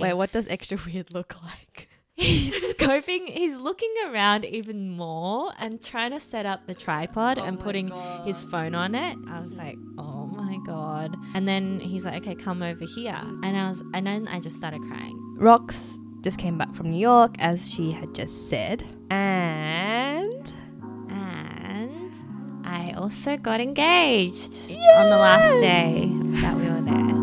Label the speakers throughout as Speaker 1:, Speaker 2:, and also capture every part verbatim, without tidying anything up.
Speaker 1: Wait, what does extra weird look like?
Speaker 2: He's scoping, he's looking around even more and trying to set up the tripod
Speaker 1: Oh
Speaker 2: and
Speaker 1: my
Speaker 2: putting
Speaker 1: God.
Speaker 2: his phone on it. I was like, oh my God. And then he's like, okay, come over here. And I was, and then I just started crying.
Speaker 1: Rox just came back from New York, as she had just said. And...
Speaker 2: And I also got engaged
Speaker 1: Yay!
Speaker 2: on the last day that we were there.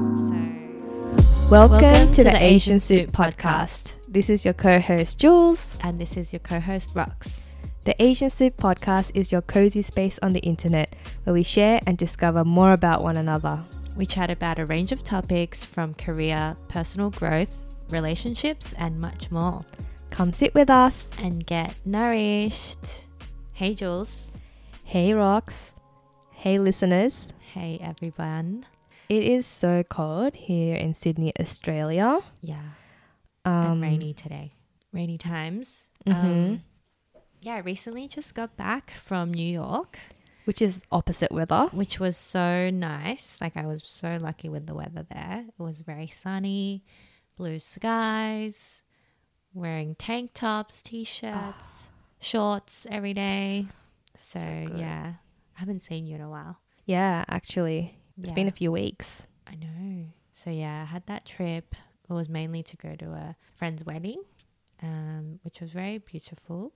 Speaker 2: So,
Speaker 1: Welcome,
Speaker 2: welcome
Speaker 1: to, the Asian Soup Podcast. This is your co-host, Jules.
Speaker 2: and this is your co-host, Rox.
Speaker 1: The Asian Soup Podcast is your cozy space on the internet where we share and discover more about one another.
Speaker 2: We chat about a range of topics from career, personal growth, relationships, and much more.
Speaker 1: Come sit with us.
Speaker 2: And get nourished. Hey, Jules.
Speaker 1: Hey, Rox. Hey, listeners.
Speaker 2: Hey, everyone.
Speaker 1: It is so cold here in Sydney, Australia.
Speaker 2: Yeah.
Speaker 1: Um,
Speaker 2: and rainy today. Rainy times.
Speaker 1: mhm.
Speaker 2: Um, yeah, I recently just got back from New York,
Speaker 1: Which is opposite weather.
Speaker 2: which was so nice. Like, I was so lucky with the weather there. It was very sunny, blue skies, wearing tank tops, t-shirts, shorts every day. So,
Speaker 1: So good.
Speaker 2: yeah, I haven't seen you in a while.
Speaker 1: Yeah, actually. It's
Speaker 2: Yeah.
Speaker 1: been a few weeks.
Speaker 2: I know. So, yeah, I had that trip. It was mainly to go to a friend's wedding, um, which was very beautiful.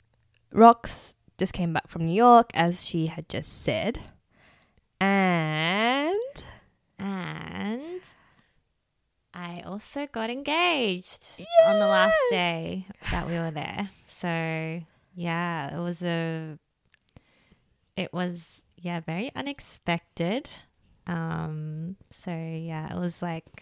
Speaker 1: Rox just came back from New York, as she had just said. And...
Speaker 2: And I also got engaged on the last day that we were there. So, yeah, it was a, it was, yeah, very unexpected. Um, so, yeah, it was like,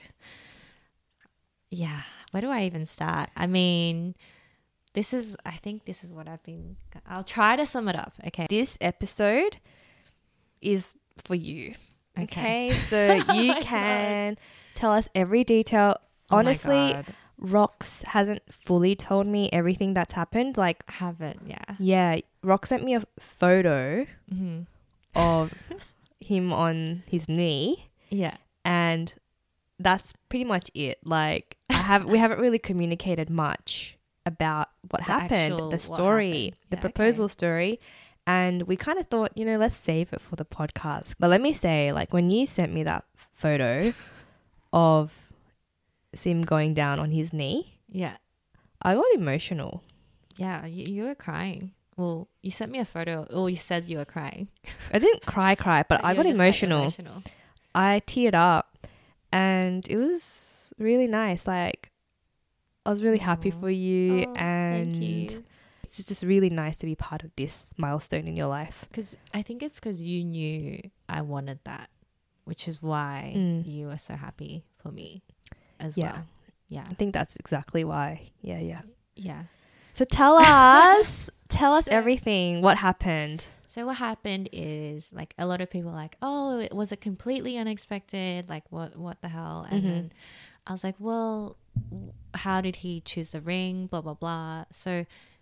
Speaker 2: yeah, where do I even start? I mean, this is, I think this is what I've been, I'll try to sum it up. Okay.
Speaker 1: This episode is for you.
Speaker 2: Okay.
Speaker 1: Okay, so
Speaker 2: Oh
Speaker 1: you
Speaker 2: my
Speaker 1: can tell us every detail.
Speaker 2: Oh my
Speaker 1: Honestly,
Speaker 2: God.
Speaker 1: Rox hasn't fully told me everything that's happened. Like,
Speaker 2: I haven't, yeah.
Speaker 1: yeah, Rox sent me a photo
Speaker 2: Mm-hmm.
Speaker 1: of him on his knee,
Speaker 2: Yeah.
Speaker 1: and that's pretty much it. Like, I have we haven't really communicated much about what
Speaker 2: The
Speaker 1: happened,
Speaker 2: actual
Speaker 1: the
Speaker 2: what
Speaker 1: story,
Speaker 2: happened.
Speaker 1: the
Speaker 2: Yeah,
Speaker 1: proposal
Speaker 2: okay.
Speaker 1: story. And we kind of thought, you know, let's save it for the podcast. But let me say, like, when you sent me that photo of him going down on his knee,
Speaker 2: Yeah.
Speaker 1: I got emotional.
Speaker 2: Yeah, you, you were crying. Well, you sent me a photo, or you said you were crying.
Speaker 1: I didn't cry, cry, but I
Speaker 2: You
Speaker 1: got
Speaker 2: were just, like,
Speaker 1: emotional.
Speaker 2: emotional.
Speaker 1: I teared up, and it was really nice. Like, I was really happy
Speaker 2: Aw.
Speaker 1: for you,
Speaker 2: Oh,
Speaker 1: and
Speaker 2: thank you.
Speaker 1: it's just really nice to be part of this milestone in your life.
Speaker 2: Because I think it's because you knew I wanted that, which is why
Speaker 1: Mm.
Speaker 2: you were so happy for me as
Speaker 1: Yeah.
Speaker 2: well. Yeah.
Speaker 1: I think that's exactly why. Yeah, yeah.
Speaker 2: Yeah.
Speaker 1: So tell us, tell us
Speaker 2: So-
Speaker 1: everything. What happened?
Speaker 2: So what happened is, like, a lot of people are like, oh, it was it completely unexpected? Like, what what the hell? And
Speaker 1: Mhm.
Speaker 2: then I was like, well, w- how did he choose the ring? Blah, blah, blah. So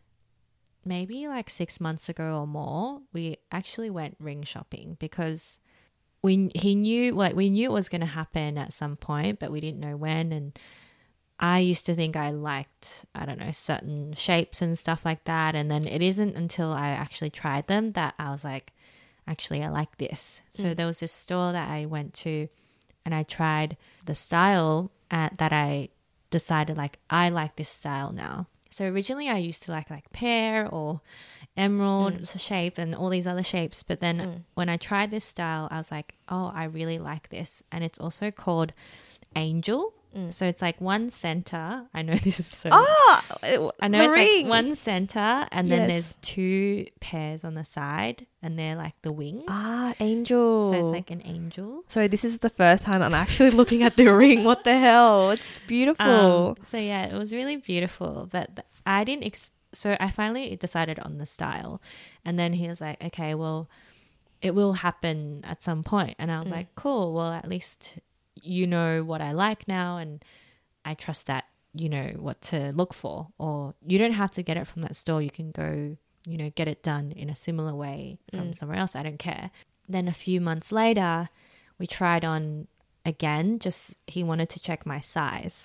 Speaker 2: maybe like six months ago or more, we actually went ring shopping because we he knew, like, we knew it was going to happen at some point, but we didn't know when. And I used to think I liked, I don't know, certain shapes and stuff like that. And then it isn't until I actually tried them that I was like, actually, I like this. So
Speaker 1: Mm.
Speaker 2: there was this store that I went to and I tried the style at, that I decided, like, I like this style now. So originally I used to like like pear or emerald
Speaker 1: Mm.
Speaker 2: shape and all these other shapes. But then
Speaker 1: Mm.
Speaker 2: when I tried this style, I was like, oh, I really like this. And it's also called Angel.
Speaker 1: Mm.
Speaker 2: So it's like one center. I know this is so.
Speaker 1: Oh,
Speaker 2: I know
Speaker 1: the
Speaker 2: it's
Speaker 1: ring.
Speaker 2: like one center, and then
Speaker 1: Yes.
Speaker 2: there's two pairs on the side, and they're like the wings.
Speaker 1: Ah, angel.
Speaker 2: So it's like an angel.
Speaker 1: Sorry, this is the first time I'm actually looking at the ring. What the hell? It's beautiful.
Speaker 2: Um, so yeah, it was really beautiful, but th- I didn't. Ex- so I finally decided on the style, and then he was like, "Okay, well, it will happen at some point," and I was
Speaker 1: Mm.
Speaker 2: like, "Cool. Well, at least you know what I like now, and I trust that you know what to look for, or you don't have to get it from that store. You can go, you know, get it done in a similar way from
Speaker 1: Mm.
Speaker 2: somewhere else. I don't care." Then a few months later, we tried on again. Just he wanted to check my size.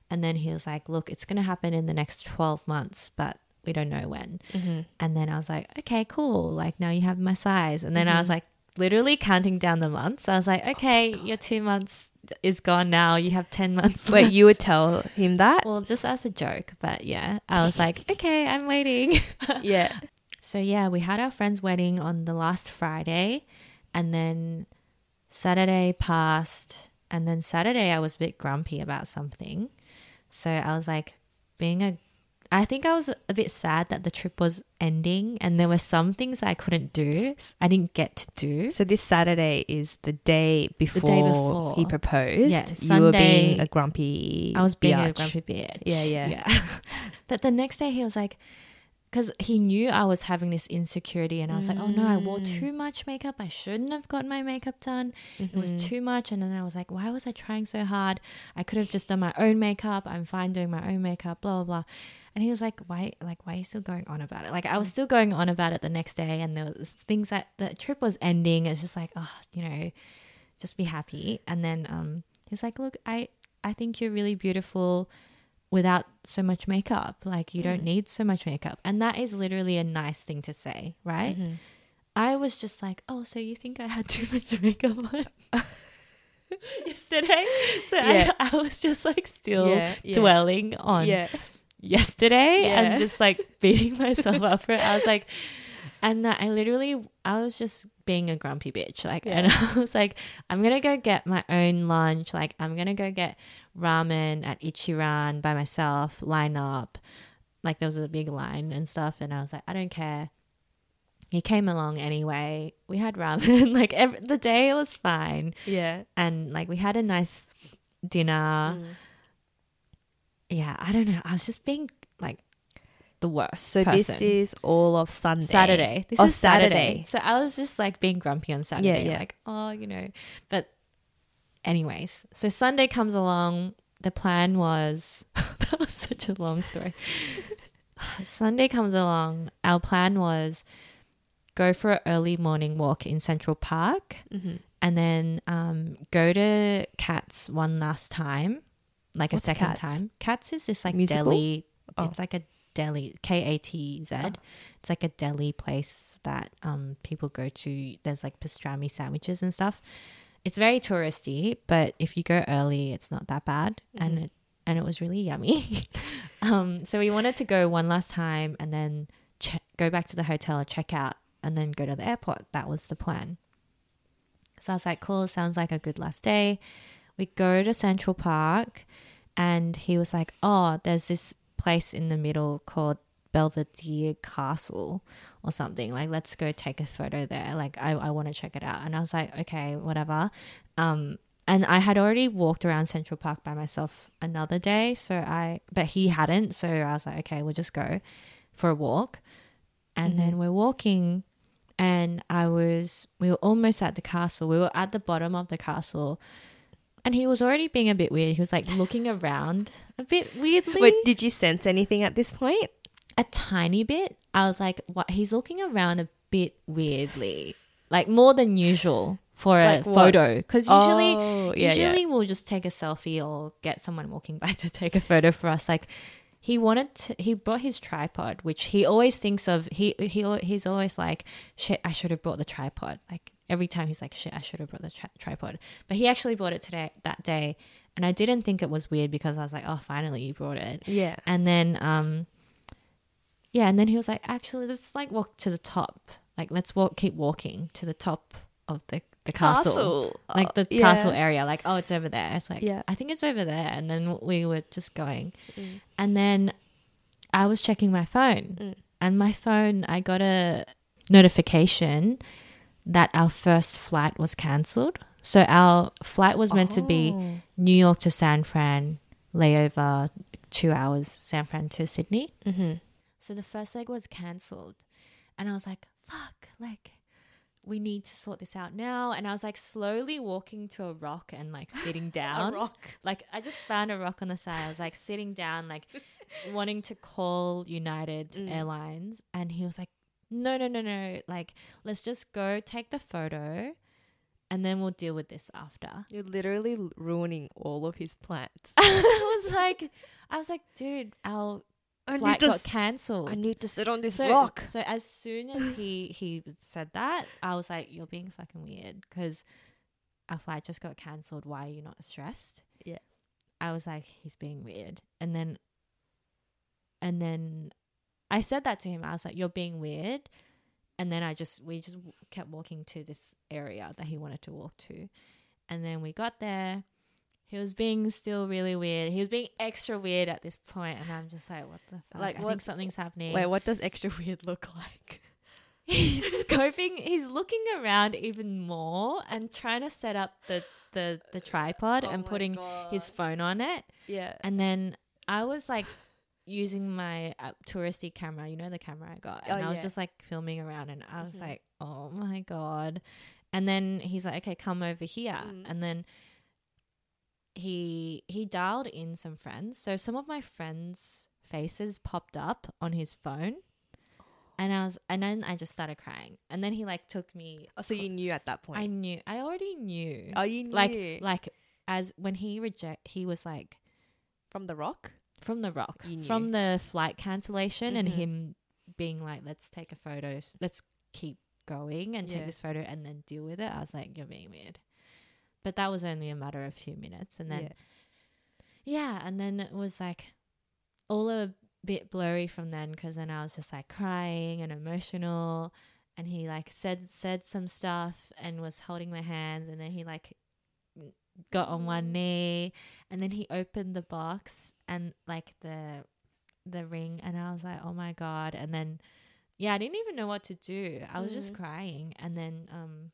Speaker 2: And then he was like, look, it's going to happen in the next twelve months, but we don't know when.
Speaker 1: Mm-hmm.
Speaker 2: And then I was like, okay, cool. Like now you have my size. And then
Speaker 1: Mm-hmm.
Speaker 2: I was like literally counting down the months. I was like, okay,
Speaker 1: oh
Speaker 2: your two months is gone now. You have ten months
Speaker 1: Wait,
Speaker 2: left.
Speaker 1: you would tell him that?
Speaker 2: Well, just as a joke. But yeah, I was like, okay, I'm waiting.
Speaker 1: Yeah.
Speaker 2: So yeah, we had our friend's wedding on the last Friday, and then Saturday passed, and then Saturday I was a bit grumpy about something. So I was like being a I think I was a bit sad that the trip was ending and there were some things I couldn't do. I didn't get to do.
Speaker 1: So this Saturday is the day before,
Speaker 2: day before.
Speaker 1: he proposed.
Speaker 2: Yeah,
Speaker 1: you were being
Speaker 2: Sunday-
Speaker 1: a grumpy
Speaker 2: I was being a
Speaker 1: biatch.
Speaker 2: grumpy bitch.
Speaker 1: Yeah, yeah.
Speaker 2: Yeah. But the next day he was like, because he knew I was having this insecurity and I was like, oh no, I wore
Speaker 1: Mm.
Speaker 2: too much makeup. I shouldn't have gotten my makeup done. It was
Speaker 1: Mhm.
Speaker 2: too much. And then I was like, why was I trying so hard? I could have just done my own makeup. I'm fine doing my own makeup, blah, blah, blah. And he was like, why, like, why are you still going on about it? Like, I was still going on about it the next day. And there was things that the trip was ending. It's just like, oh, you know, just be happy. And then um, he was like, look, I, I think you're really beautiful without so much makeup. Like, you don't
Speaker 1: Mm.
Speaker 2: need so much makeup. And that is literally a nice thing to say, right?
Speaker 1: Mhm.
Speaker 2: I was just like, oh, so you think I had too much makeup on yesterday? So
Speaker 1: Yeah.
Speaker 2: I, I was just like still
Speaker 1: Yeah, yeah.
Speaker 2: dwelling on
Speaker 1: Yeah.
Speaker 2: yesterday
Speaker 1: Yeah.
Speaker 2: and just like beating myself up for it. I was like, and that I literally, I was just being a grumpy bitch. Like,
Speaker 1: Yeah.
Speaker 2: and I was like, I'm going to go get my own lunch. Like, I'm going to go get ramen at Ichiran by myself, line up. Like, there was a big line and stuff. And I was like, I don't care. He came along anyway. We had ramen. Like, every, the day was fine.
Speaker 1: Yeah.
Speaker 2: And like, we had a nice dinner.
Speaker 1: Mm.
Speaker 2: Yeah, I don't know. I was just being like the worst
Speaker 1: So
Speaker 2: person.
Speaker 1: this is all of Sunday.
Speaker 2: Saturday. This
Speaker 1: Oh,
Speaker 2: is Saturday.
Speaker 1: Saturday.
Speaker 2: So I was just like being grumpy on Saturday.
Speaker 1: yeah.
Speaker 2: Like, oh, you know. But anyways, so Sunday comes along. The plan was, that was such a long story. Sunday comes along. Our plan was go for an early morning walk in Central Park
Speaker 1: Mhm.
Speaker 2: and then um, go to Cats one last time, like
Speaker 1: What's
Speaker 2: a second
Speaker 1: Cats?
Speaker 2: time. Cats is this like
Speaker 1: Musical?
Speaker 2: deli.
Speaker 1: Oh.
Speaker 2: It's like a deli, K A T Z.
Speaker 1: Oh.
Speaker 2: It's like a deli place that um people go to. There's like pastrami sandwiches and stuff. It's very touristy, but if you go early, it's not that bad, and
Speaker 1: Mhm.
Speaker 2: it and it was really yummy. um, so we wanted to go one last time and then che- go back to the hotel, check out, and then go to the airport. That was the plan. So I was like, cool, sounds like a good last day. We go to Central Park, and he was like, oh, there's this place in the middle called Belvedere Castle or something. Like, let's go take a photo there. Like, I, I want to check it out. And I was like, okay, whatever. Um, and I had already walked around Central Park by myself another day. So I, but he hadn't. So I was like, okay, we'll just go for a walk. And
Speaker 1: Mhm.
Speaker 2: then we're walking, and I was, we were almost at the castle. We were at the bottom of the castle. And he was already being a bit weird. He was like looking around a bit weirdly.
Speaker 1: Wait, did you sense anything at this point?
Speaker 2: A tiny bit. I was like, what? He's looking around a bit weirdly, like more than usual for a
Speaker 1: Like what?
Speaker 2: photo. Because usually,
Speaker 1: Oh, yeah,
Speaker 2: usually
Speaker 1: yeah.
Speaker 2: we'll just take a selfie or get someone walking by to take a photo for us. Like, he wanted to, he brought his tripod, which he always thinks of. He he he's always like, shit, I should have brought the tripod. Like, every time he's like, shit, I should have brought the tri- tripod. But he actually brought it today, that day. And I didn't think it was weird because I was like, oh, finally you brought it.
Speaker 1: Yeah.
Speaker 2: And then, um, yeah. And then he was like, actually, let's like walk to the top. Like, let's walk, keep walking to the top of the, the castle. Like the
Speaker 1: Oh,
Speaker 2: castle
Speaker 1: yeah.
Speaker 2: area. Like, oh, it's over there. It's like,
Speaker 1: Yeah.
Speaker 2: I think it's over there. And then we were just going.
Speaker 1: Mm.
Speaker 2: And then I was checking my phone.
Speaker 1: Mm.
Speaker 2: And my phone, I got a notification that our first flight was cancelled. So our flight was meant to be
Speaker 1: Oh.
Speaker 2: New York to San Fran, layover two hours, San Fran to Sydney.
Speaker 1: Mhm.
Speaker 2: So the first leg was cancelled. And I was like, fuck, like, we need to sort this out now. And I was like slowly walking to a rock and like sitting down.
Speaker 1: A rock.
Speaker 2: Like, I just found a rock on the side. I was like sitting down, like wanting to call United
Speaker 1: Mm.
Speaker 2: Airlines. And he was like, no, no, no, no. Like, let's just go take the photo and then we'll deal with this after.
Speaker 1: You're literally l- ruining all of his plans.
Speaker 2: I was like, I was like, dude, our
Speaker 1: I
Speaker 2: flight
Speaker 1: need to
Speaker 2: got
Speaker 1: s-
Speaker 2: cancelled.
Speaker 1: I need to sit on this
Speaker 2: so,
Speaker 1: rock.
Speaker 2: So as soon as he he said that, I was like, you're being fucking weird because our flight just got cancelled. Why are you not stressed?
Speaker 1: Yeah.
Speaker 2: I was like, he's being weird. And then, and then I said that to him. I was like, you're being weird. And then I just, we just kept walking to this area that he wanted to walk to. And then we got there. He was being still really weird. He was being extra weird at this point, and I'm just like, what the fuck?
Speaker 1: Like,
Speaker 2: I
Speaker 1: what-
Speaker 2: think something's happening.
Speaker 1: Wait, what does extra weird look like?
Speaker 2: He's scoping, he's looking around even more and trying to set up the, the, the tripod
Speaker 1: Oh
Speaker 2: and
Speaker 1: my
Speaker 2: putting
Speaker 1: God.
Speaker 2: his phone on it.
Speaker 1: Yeah.
Speaker 2: And then I was like using my uh, touristy camera, you know, the camera I got. And
Speaker 1: Oh,
Speaker 2: I was
Speaker 1: yeah.
Speaker 2: just like filming around, and I was
Speaker 1: Mhm.
Speaker 2: like, oh my God. And then he's like, okay, come over here.
Speaker 1: Mm.
Speaker 2: And then he he dialed in some friends. So some of my friends' faces popped up on his phone. And I was, and then I just started crying. And then he like took me.
Speaker 1: Oh, so you knew at that point?
Speaker 2: I knew, I already knew.
Speaker 1: oh, you knew.
Speaker 2: like, like as when he reject, he was like
Speaker 1: from the rock?
Speaker 2: from the rock,
Speaker 1: You knew.
Speaker 2: from the flight cancellation, and
Speaker 1: Mhm.
Speaker 2: him being like, "Let's take a photo. s- Let's keep going and take
Speaker 1: Yeah.
Speaker 2: this photo and then deal with it." I was like, "You're being weird," but that was only a matter of a few minutes, and then
Speaker 1: Yeah.
Speaker 2: yeah, and then it was like all a bit blurry from then, because then I was just like crying and emotional, and he like said said some stuff and was holding my hands, and then he like got on one knee, and then he opened the box and like the the ring, and I was like, oh my God. And then yeah, I didn't even know what to do. I was just
Speaker 1: Mhm.
Speaker 2: crying, and then um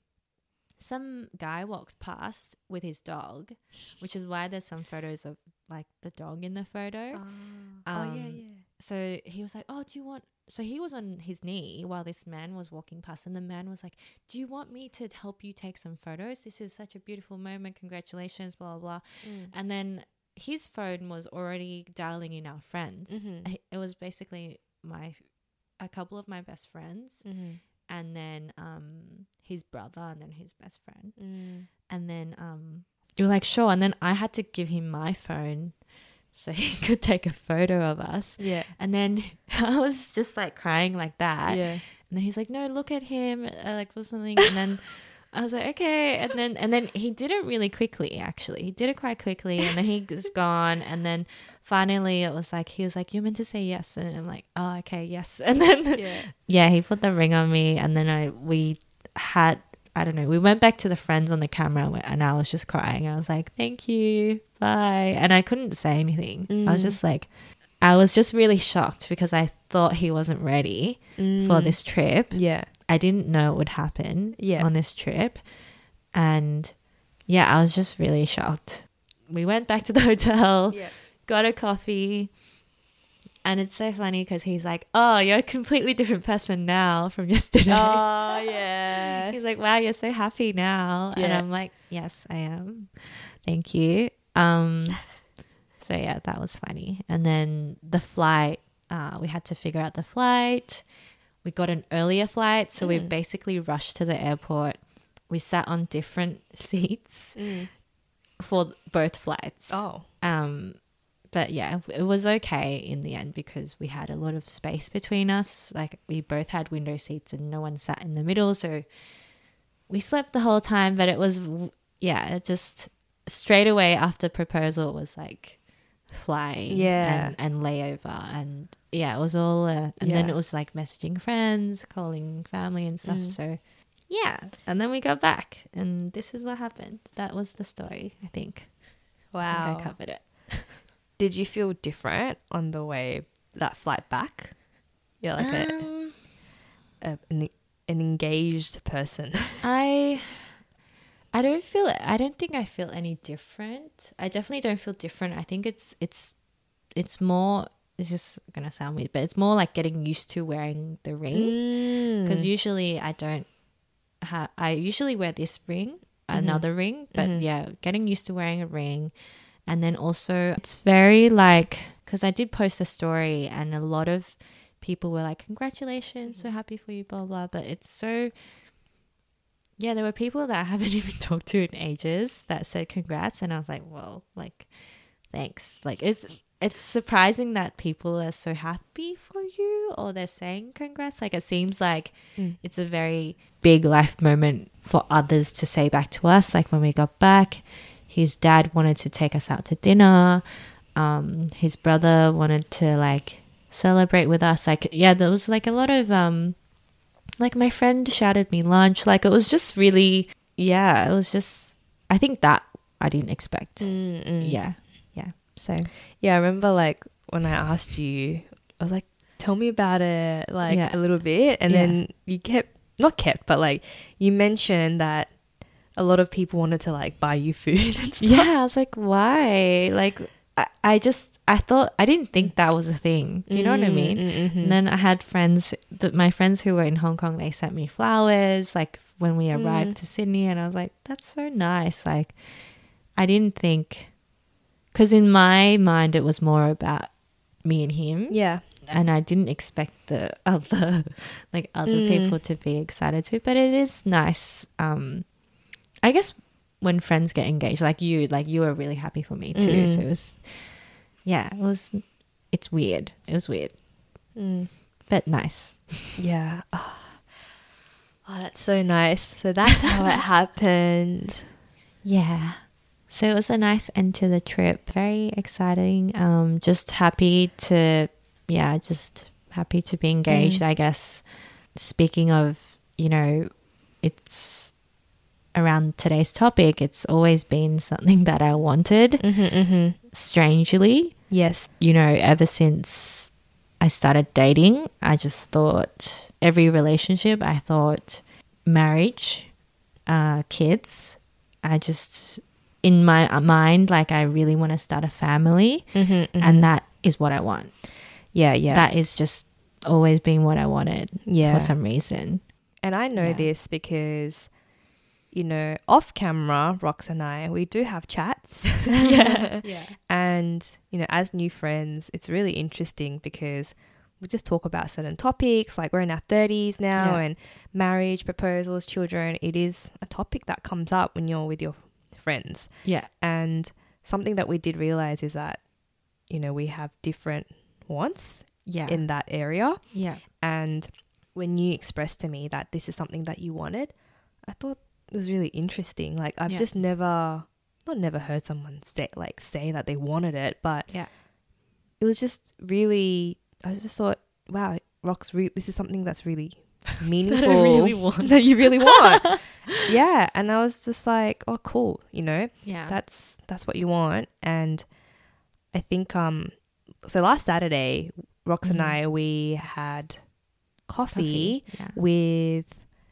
Speaker 2: some guy walked past with his dog, which is why there's some photos of like the dog in the photo.
Speaker 1: Ah. oh, yeah,
Speaker 2: Um,
Speaker 1: yeah.
Speaker 2: So he was like, oh, do you want, so he was on his knee while this man was walking past, and the man was like, do you want me to help you take some photos? This is such a beautiful moment. Congratulations, blah, blah, blah.
Speaker 1: Mm.
Speaker 2: And then his phone was already dialing in our friends.
Speaker 1: Mhm.
Speaker 2: It was basically my, a couple of my best friends,
Speaker 1: Mm-hmm.
Speaker 2: and then um his brother, and then his best friend.
Speaker 1: Mm.
Speaker 2: And then um you were like, sure. And then I had to give him my phone so he could take a photo of us.
Speaker 1: Yeah.
Speaker 2: And then I was just like crying like that.
Speaker 1: yeah.
Speaker 2: And then he's like, no, look at him, uh, like or something. And then I was like, okay. And then and then he did it really quickly, actually. He did it quite quickly, and then he was gone. And then finally it was like, he was like, you're meant to say yes. And I'm like, oh, okay, yes. And then
Speaker 1: Yeah.
Speaker 2: yeah, he put the ring on me, and then I we had, I don't know, we went back to the friends on the camera, and I was just crying. I was like, thank you, bye. And I couldn't say anything. I was
Speaker 1: Mm.
Speaker 2: just like, I was just really shocked because I thought he wasn't ready for
Speaker 1: Mm.
Speaker 2: this trip.
Speaker 1: Yeah.
Speaker 2: I didn't know it would happen
Speaker 1: Yeah.
Speaker 2: on this trip. And yeah, I was just really shocked. We went back to the hotel,
Speaker 1: Yeah.
Speaker 2: got a coffee. And it's so funny because he's like, oh, you're a completely different person now from yesterday.
Speaker 1: Oh, yeah.
Speaker 2: He's like, wow, you're so happy now. And
Speaker 1: Yeah.
Speaker 2: I'm like, yes, I am. Thank you. Um, so yeah, that was funny. And then the flight, uh, we had to figure out the flight. We got an earlier flight. So we
Speaker 1: Mm.
Speaker 2: basically rushed to the airport. We sat on different seats
Speaker 1: Mm.
Speaker 2: for both flights.
Speaker 1: Oh.
Speaker 2: Um, but yeah, it was okay in the end because we had a lot of space between us. Like we both had window seats and no one sat in the middle. So we slept the whole time, but it was, yeah, it just straight away after proposal was like flying
Speaker 1: Yeah.
Speaker 2: and, and layover. And yeah, it was all, uh, and then
Speaker 1: Yeah.
Speaker 2: it was like messaging friends, calling family and stuff.
Speaker 1: Mm.
Speaker 2: So yeah. And then we got back and this is what happened. That was the story, I think. I
Speaker 1: Wow.
Speaker 2: think I covered it.
Speaker 1: Did you feel different on the way that flight back? You're like a,
Speaker 2: Um,
Speaker 1: a an, an engaged person.
Speaker 2: I I don't feel I don't think I feel any different. I definitely don't feel different. I think it's it's it's more, it's just gonna sound weird, but it's more like getting used to wearing the ring. Because
Speaker 1: Mm.
Speaker 2: usually I don't ha- I usually wear this ring,
Speaker 1: Mhm.
Speaker 2: another ring, but
Speaker 1: Mhm.
Speaker 2: yeah, getting used to wearing a ring. And then also it's very like, because I did post a story and a lot of people were like, congratulations, so happy for you, blah blah. But it's so, yeah, there were people that I haven't even talked to in ages that said congrats, and I was like, well, like, thanks. Like, it's it's surprising that people are so happy for you, or they're saying congrats. Like, it seems like
Speaker 1: Mm.
Speaker 2: it's a very big life moment for others to say back to us. Like, when we got back, his dad wanted to take us out to dinner. Um, his brother wanted to like celebrate with us. Like, yeah, there was like a lot of um. Like, my friend shouted me lunch. Like, it was just really, yeah, it was just, I think that I didn't expect.
Speaker 1: Mm-mm.
Speaker 2: Yeah. Yeah. So,
Speaker 1: Yeah, I remember like when I asked you, I was like, tell me about it, like
Speaker 2: Yeah.
Speaker 1: a little bit. And
Speaker 2: Yeah.
Speaker 1: then you kept, not kept, but like you mentioned that a lot of people wanted to like buy you food and stuff.
Speaker 2: yeah, I was like, why? Like, I, I just, I thought, I didn't think that was a thing. Do you know what I mean?
Speaker 1: Mm-hmm.
Speaker 2: And then I had friends, th- my friends who were in Hong Kong, they sent me flowers, like, when we arrived
Speaker 1: Mm.
Speaker 2: to Sydney. And I was like, that's so nice. Like, I didn't think, because in my mind, it was more about me and him.
Speaker 1: Yeah.
Speaker 2: And I didn't expect the other, like, other
Speaker 1: Mm.
Speaker 2: people to be excited too. But it is nice. Um, I guess when friends get engaged, like you, like you were really happy for me too.
Speaker 1: Mm-mm.
Speaker 2: So it was, yeah, it was, it's weird. It was weird,
Speaker 1: Mm.
Speaker 2: but nice.
Speaker 1: Yeah. Oh. Oh, that's so nice. So that's how it happened.
Speaker 2: Yeah. So it was a nice end to the trip. Very exciting. Um, just happy to, yeah, just happy to be engaged,
Speaker 1: Mm.
Speaker 2: I guess. Speaking of, you know, it's around today's topic, it's always been something that I wanted,
Speaker 1: Mm-hmm, mm-hmm.
Speaker 2: strangely.
Speaker 1: Yes.
Speaker 2: You know, ever since I started dating, I just thought every relationship, I thought marriage, uh, kids, I just, in my mind, like I really want to start a family,
Speaker 1: Mm-hmm, mm-hmm.
Speaker 2: and that is what I want.
Speaker 1: yeah, yeah.
Speaker 2: That is just always been what I wanted
Speaker 1: yeah.
Speaker 2: for some reason.
Speaker 1: And I know
Speaker 2: Yeah.
Speaker 1: this because, you know, off camera, Rox and I, we do have chats.
Speaker 2: yeah.
Speaker 1: And, you know, as new friends, it's really interesting because we just talk about certain topics. Like, we're in our thirties now,
Speaker 2: Yeah.
Speaker 1: and marriage, proposals, children. It is a topic that comes up when you're with your friends.
Speaker 2: Yeah.
Speaker 1: And something that we did realize is that, you know, we have different wants
Speaker 2: Yeah.
Speaker 1: in that area.
Speaker 2: yeah.
Speaker 1: And when you expressed to me that this is something that you wanted, I thought it was really interesting. Like, I've
Speaker 2: Yeah.
Speaker 1: just never, not never heard someone say, like, say that they wanted it, but
Speaker 2: Yeah.
Speaker 1: it was just really, I just thought, wow, Rox, re- this is something that's really meaningful.
Speaker 2: really want.
Speaker 1: that you really want. Yeah. And I was just like, oh, cool. You know,
Speaker 2: Yeah.
Speaker 1: that's, that's what you want. And I think, um, so last Saturday, Rox and
Speaker 2: Mhm.
Speaker 1: I, we had coffee,
Speaker 2: Yeah.
Speaker 1: with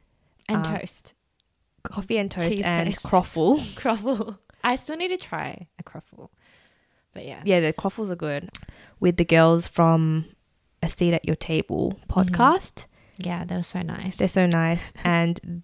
Speaker 2: And
Speaker 1: um,
Speaker 2: toast.
Speaker 1: coffee and toast
Speaker 2: Cheese
Speaker 1: and
Speaker 2: toast.
Speaker 1: croffle.
Speaker 2: Croffle. I still need to try a croffle. But yeah.
Speaker 1: Yeah, the croffles are good. With the girls from A Seat at Your Table podcast.
Speaker 2: Yeah, they were so nice.
Speaker 1: They're so nice. And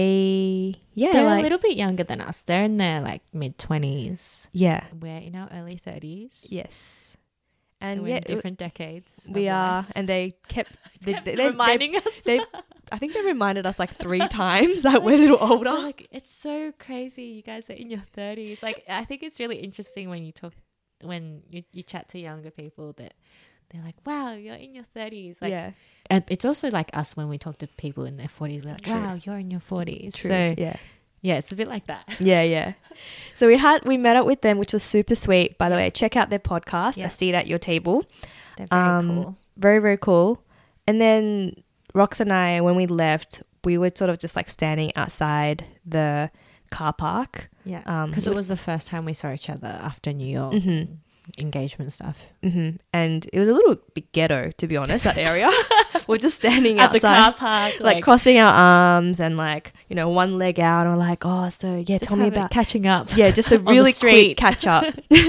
Speaker 1: they, yeah,
Speaker 2: They're
Speaker 1: like,
Speaker 2: a little bit younger than us. They're in their like mid twenties.
Speaker 1: yeah.
Speaker 2: We're in our early thirties.
Speaker 1: Yes.
Speaker 2: And
Speaker 1: And
Speaker 2: so we're
Speaker 1: yeah,
Speaker 2: in different decades. of
Speaker 1: we
Speaker 2: life.
Speaker 1: are. And they kept, they,
Speaker 2: Kept
Speaker 1: they, they,
Speaker 2: reminding us.
Speaker 1: they, I think they reminded us like three times that we're a little older.
Speaker 2: They're like, it's so crazy. You guys are in your thirties. Like, I think it's really interesting when you talk, when you, you chat to younger people that they're like, wow, you're in your thirties. Like,
Speaker 1: yeah.
Speaker 2: and it's also like us when we talk to people in their forties. We're like,
Speaker 1: True.
Speaker 2: wow, you're in your forties.
Speaker 1: True.
Speaker 2: So
Speaker 1: yeah.
Speaker 2: yeah, it's a bit like that.
Speaker 1: Yeah, yeah. So we had we met up with them, which was super sweet. By the way, check out their podcast,
Speaker 2: Yeah.
Speaker 1: A Seat at Your Table.
Speaker 2: They're very
Speaker 1: Um,
Speaker 2: cool.
Speaker 1: Very, very cool. And then Rox and I, when we left, we were sort of just like standing outside the car park.
Speaker 2: Yeah,
Speaker 1: um,
Speaker 2: because it was the first time we saw each other after New York
Speaker 1: Mhm.
Speaker 2: engagement stuff.
Speaker 1: Mm-hmm. And it was a little bit ghetto, to be honest, that area. We're just standing
Speaker 2: At the
Speaker 1: outside,
Speaker 2: car park,
Speaker 1: like, crossing our arms and like, you know, one leg out. And we're like, oh, so yeah,
Speaker 2: just
Speaker 1: tell me
Speaker 2: have it
Speaker 1: about
Speaker 2: catching up.
Speaker 1: Yeah, just a
Speaker 2: on the
Speaker 1: really
Speaker 2: street.
Speaker 1: quick catch up.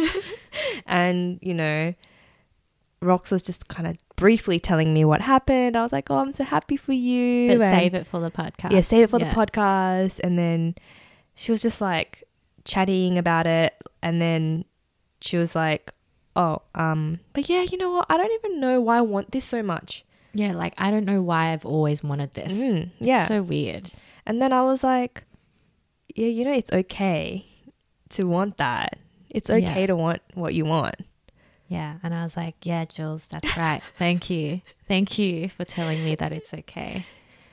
Speaker 1: And, you know, Rox was just kind of briefly telling me what happened. I was like, oh, I'm so happy for you.
Speaker 2: But
Speaker 1: And-
Speaker 2: save it for the podcast.
Speaker 1: Yeah, save it for
Speaker 2: Yeah.
Speaker 1: the podcast. And then she was just like chatting about it. And then she was like, oh, um, but yeah, you know what? I don't even know why I want this so much.
Speaker 2: Yeah, like I don't know why I've always wanted this.
Speaker 1: Mm,
Speaker 2: It's
Speaker 1: yeah.
Speaker 2: so weird.
Speaker 1: And then I was like, yeah, you know, it's okay to want that. It's okay
Speaker 2: Yeah.
Speaker 1: to want what you want.
Speaker 2: Yeah. And I was like, yeah, Jules, that's right. Thank you. Thank you for telling me that it's okay.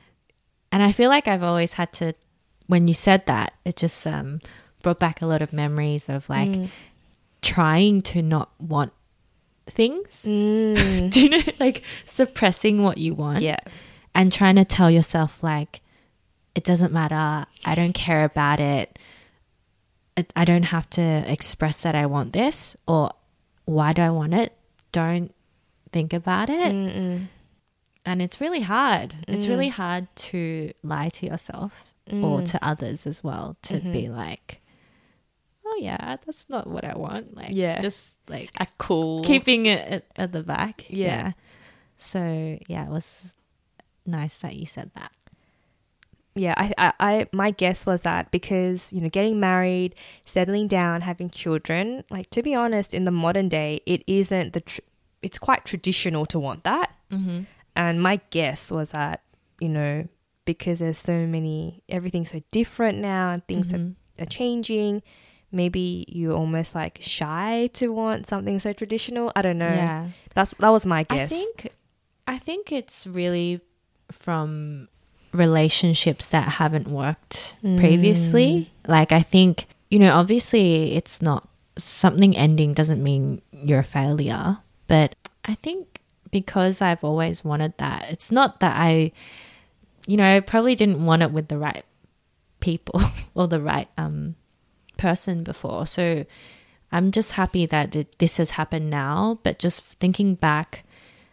Speaker 2: And I feel like I've always had to, when you said that, it just um, brought back a lot of memories of like
Speaker 1: Mm.
Speaker 2: trying to not want things.
Speaker 1: Mm.
Speaker 2: Do you know, like suppressing what you want?
Speaker 1: Yeah.
Speaker 2: And trying to tell yourself like, it doesn't matter. I don't care about it. it. I don't have to express that I want this, or why do I want it? Don't think about it.
Speaker 1: Mm-mm.
Speaker 2: And it's really hard. It's
Speaker 1: Mm.
Speaker 2: really hard to lie to yourself
Speaker 1: Mm.
Speaker 2: or to others as well, to
Speaker 1: Mhm.
Speaker 2: be like, oh yeah, that's not what I want. Like,
Speaker 1: Yeah.
Speaker 2: just like
Speaker 1: Act cool.
Speaker 2: keeping it at, at the back.
Speaker 1: Yeah.
Speaker 2: So yeah, it was nice that you said that.
Speaker 1: Yeah, I, I, I, my guess was that because, you know, getting married, settling down, having children, like, to be honest, in the modern day, it isn't the, tr- it's quite traditional to want that.
Speaker 2: Mm-hmm.
Speaker 1: And my guess was that, you know, because there's so many, everything's so different now and things
Speaker 2: Mm-hmm.
Speaker 1: are, are changing, maybe you're almost like shy to want something so traditional. I don't know.
Speaker 2: Yeah.
Speaker 1: That's, that was my guess.
Speaker 2: I think, I think it's really from relationships that haven't worked
Speaker 1: Mm.
Speaker 2: previously. Like, I think, you know, obviously it's not, something ending doesn't mean you're a failure, but I think because I've always wanted that, it's not that I, you know, I probably didn't want it with the right people or the right um person before. So I'm just happy that it, this has happened now, but just thinking back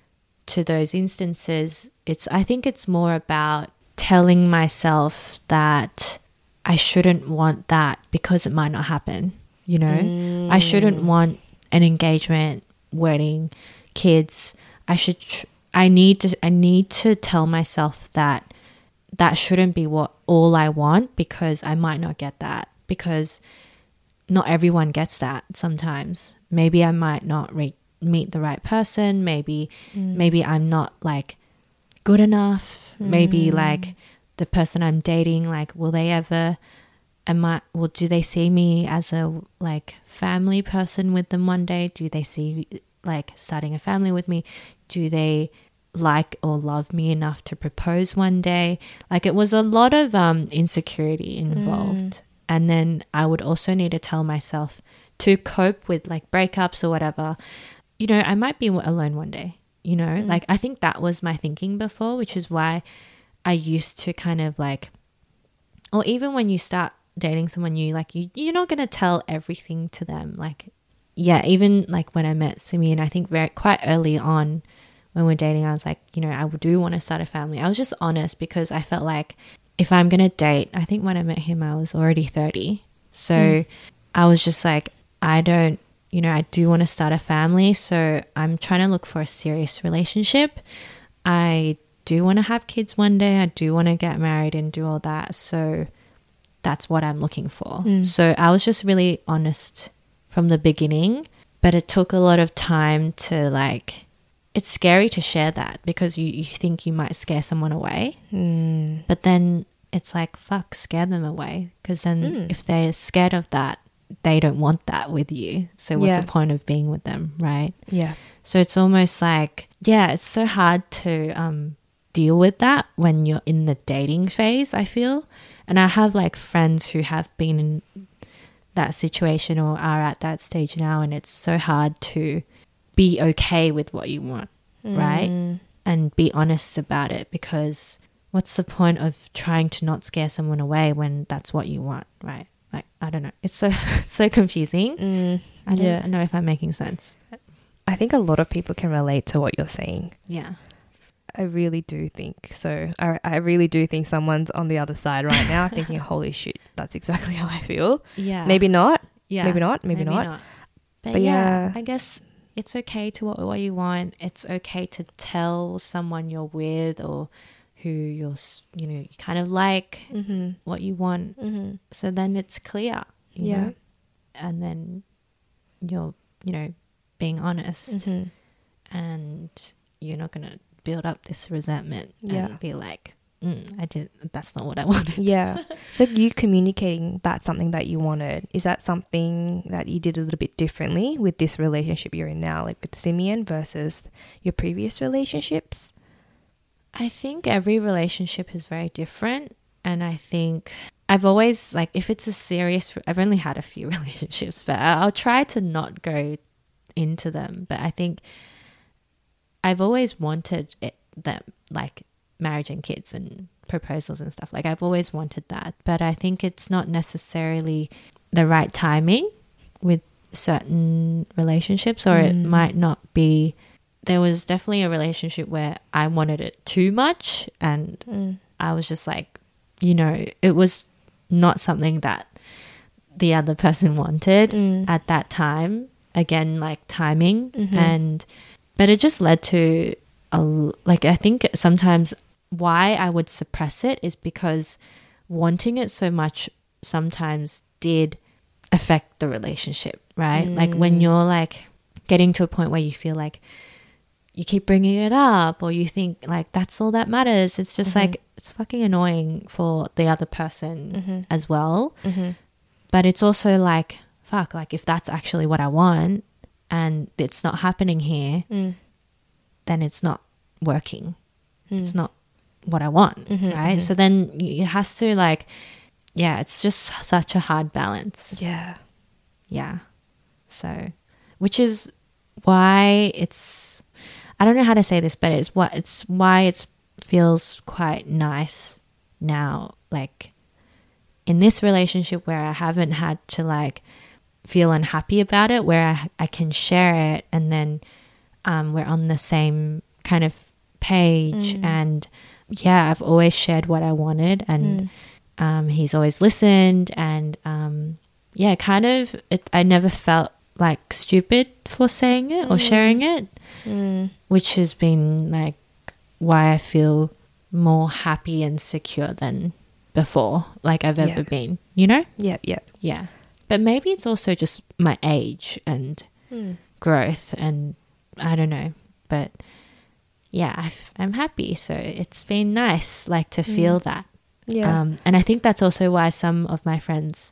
Speaker 2: to those instances, it's, I think it's more about telling myself that I shouldn't want that because it might not happen, you know?
Speaker 1: Mm.
Speaker 2: I shouldn't want an engagement, wedding, kids. I should tr- I need to I need to tell myself that that shouldn't be what all I want, because I might not get that, because not everyone gets that sometimes. Maybe I might not re- meet the right person, maybe
Speaker 1: Mm.
Speaker 2: maybe I'm not like good enough. Maybe
Speaker 1: Mm.
Speaker 2: like the person I'm dating, like, will they ever, am I, well, do they see me as a like family person with them one day? Do they see like starting a family with me? Do they like or love me enough to propose one day? Like, it was a lot of um insecurity involved.
Speaker 1: Mm.
Speaker 2: And then I would also need to tell myself to cope with like breakups or whatever, you know, I might be alone one day, you know,
Speaker 1: Mm.
Speaker 2: like I think that was my thinking before, which is why I used to kind of like, or even when you start dating someone new, like you, you're not going to tell everything to them. Like, yeah, even like when I met Simeon, I think very quite early on when we're dating, I was like, you know, I do want to start a family. I was just honest because I felt like if I'm going to date, I think when I met him, I was already thirty. So
Speaker 1: Mm.
Speaker 2: I was just like, I don't, you know, I do want to start a family. So I'm trying to look for a serious relationship. I do want to have kids one day. I do want to get married and do all that. So that's what I'm looking for.
Speaker 1: Mm.
Speaker 2: So I was just really honest from the beginning, but it took a lot of time to like, it's scary to share that because you, you think you might scare someone away.
Speaker 1: Mm.
Speaker 2: But then it's like, fuck, scare them away. Because then
Speaker 1: Mm.
Speaker 2: if they're scared of that, they don't want that with you. So what's
Speaker 1: Yeah.
Speaker 2: the point of being with them, right?
Speaker 1: Yeah.
Speaker 2: So it's almost like, yeah, it's so hard to um, deal with that when you're in the dating phase, I feel. And I have like friends who have been in that situation or are at that stage now, and it's so hard to be okay with what you want, right?
Speaker 1: Mm.
Speaker 2: And be honest about it, because what's the point of trying to not scare someone away when that's what you want, right? Like, I don't know. It's so so confusing.
Speaker 1: Mm.
Speaker 2: I don't
Speaker 1: Yeah.
Speaker 2: know if I'm making sense.
Speaker 1: I think a lot of people can relate to what you're saying.
Speaker 2: Yeah.
Speaker 1: I really do think so. I, I really do think someone's on the other side right now thinking, holy shit, that's exactly how I feel.
Speaker 2: Yeah.
Speaker 1: Maybe not.
Speaker 2: Yeah.
Speaker 1: Maybe not. Maybe, not.
Speaker 2: But,
Speaker 1: But
Speaker 2: yeah,
Speaker 1: yeah.
Speaker 2: I guess it's okay to what, what you want. It's okay to tell someone you're with or who you're, s- you know, you kind of like
Speaker 1: Mm-hmm.
Speaker 2: what you want.
Speaker 1: Mm-hmm.
Speaker 2: So then it's clear, you
Speaker 1: Yeah.
Speaker 2: know? And then you're, you know, being honest
Speaker 1: Mm-hmm.
Speaker 2: and you're not going to build up this resentment
Speaker 1: Yeah.
Speaker 2: and be like, mm, I did. That's not what I wanted.
Speaker 1: Yeah. So you communicating that's something that you wanted. Is that something that you did a little bit differently with this relationship you're in now, like with Simeon versus your previous relationships?
Speaker 2: I think every relationship is very different. And I think I've always, like, if it's a serious, I've only had a few relationships, but I'll try to not go into them. But I think I've always wanted it, them, like, marriage and kids and proposals and stuff. Like, I've always wanted that. But I think it's not necessarily the right timing with certain relationships, or mm. it might not be. There was definitely a relationship where I wanted it too much, and mm. I was just like, you know, it was not something that the other person wanted mm. at that time. Again, like timing. Mm-hmm. And but it just led to a, like, I think sometimes why I would suppress it is because wanting it so much sometimes did affect the relationship, right? Mm. Like when you're like getting to a point where you feel like you keep bringing it up, or you think like that's all that matters. It's just mm-hmm. like, it's fucking annoying for the other person mm-hmm. as well. Mm-hmm. But it's also like, fuck, like if that's actually what I want and it's not happening here, mm. then it's not working. Mm. It's not what I want, mm-hmm, right? Mm-hmm. So then it has to like, yeah, it's just such a hard balance.
Speaker 1: Yeah.
Speaker 2: Yeah. So, which is why it's, I don't know how to say this, but it's what it's why it feels quite nice now, like in this relationship where I haven't had to like feel unhappy about it, where I, I can share it, and then um, we're on the same kind of page. Mm. And yeah, I've always shared what I wanted, and mm. um, he's always listened, and um, yeah, kind of it, I never felt like stupid for saying it mm. or sharing it. Mm. Which has been like why I feel more happy and secure than before, like I've ever yeah. been, you know?
Speaker 1: Yep, yep.
Speaker 2: Yeah. But maybe it's also just my age and mm. growth, and I don't know. But yeah, I've, I'm happy. So it's been nice, like, to feel mm. that.
Speaker 1: Yeah.
Speaker 2: Um, and I think that's also why some of my friends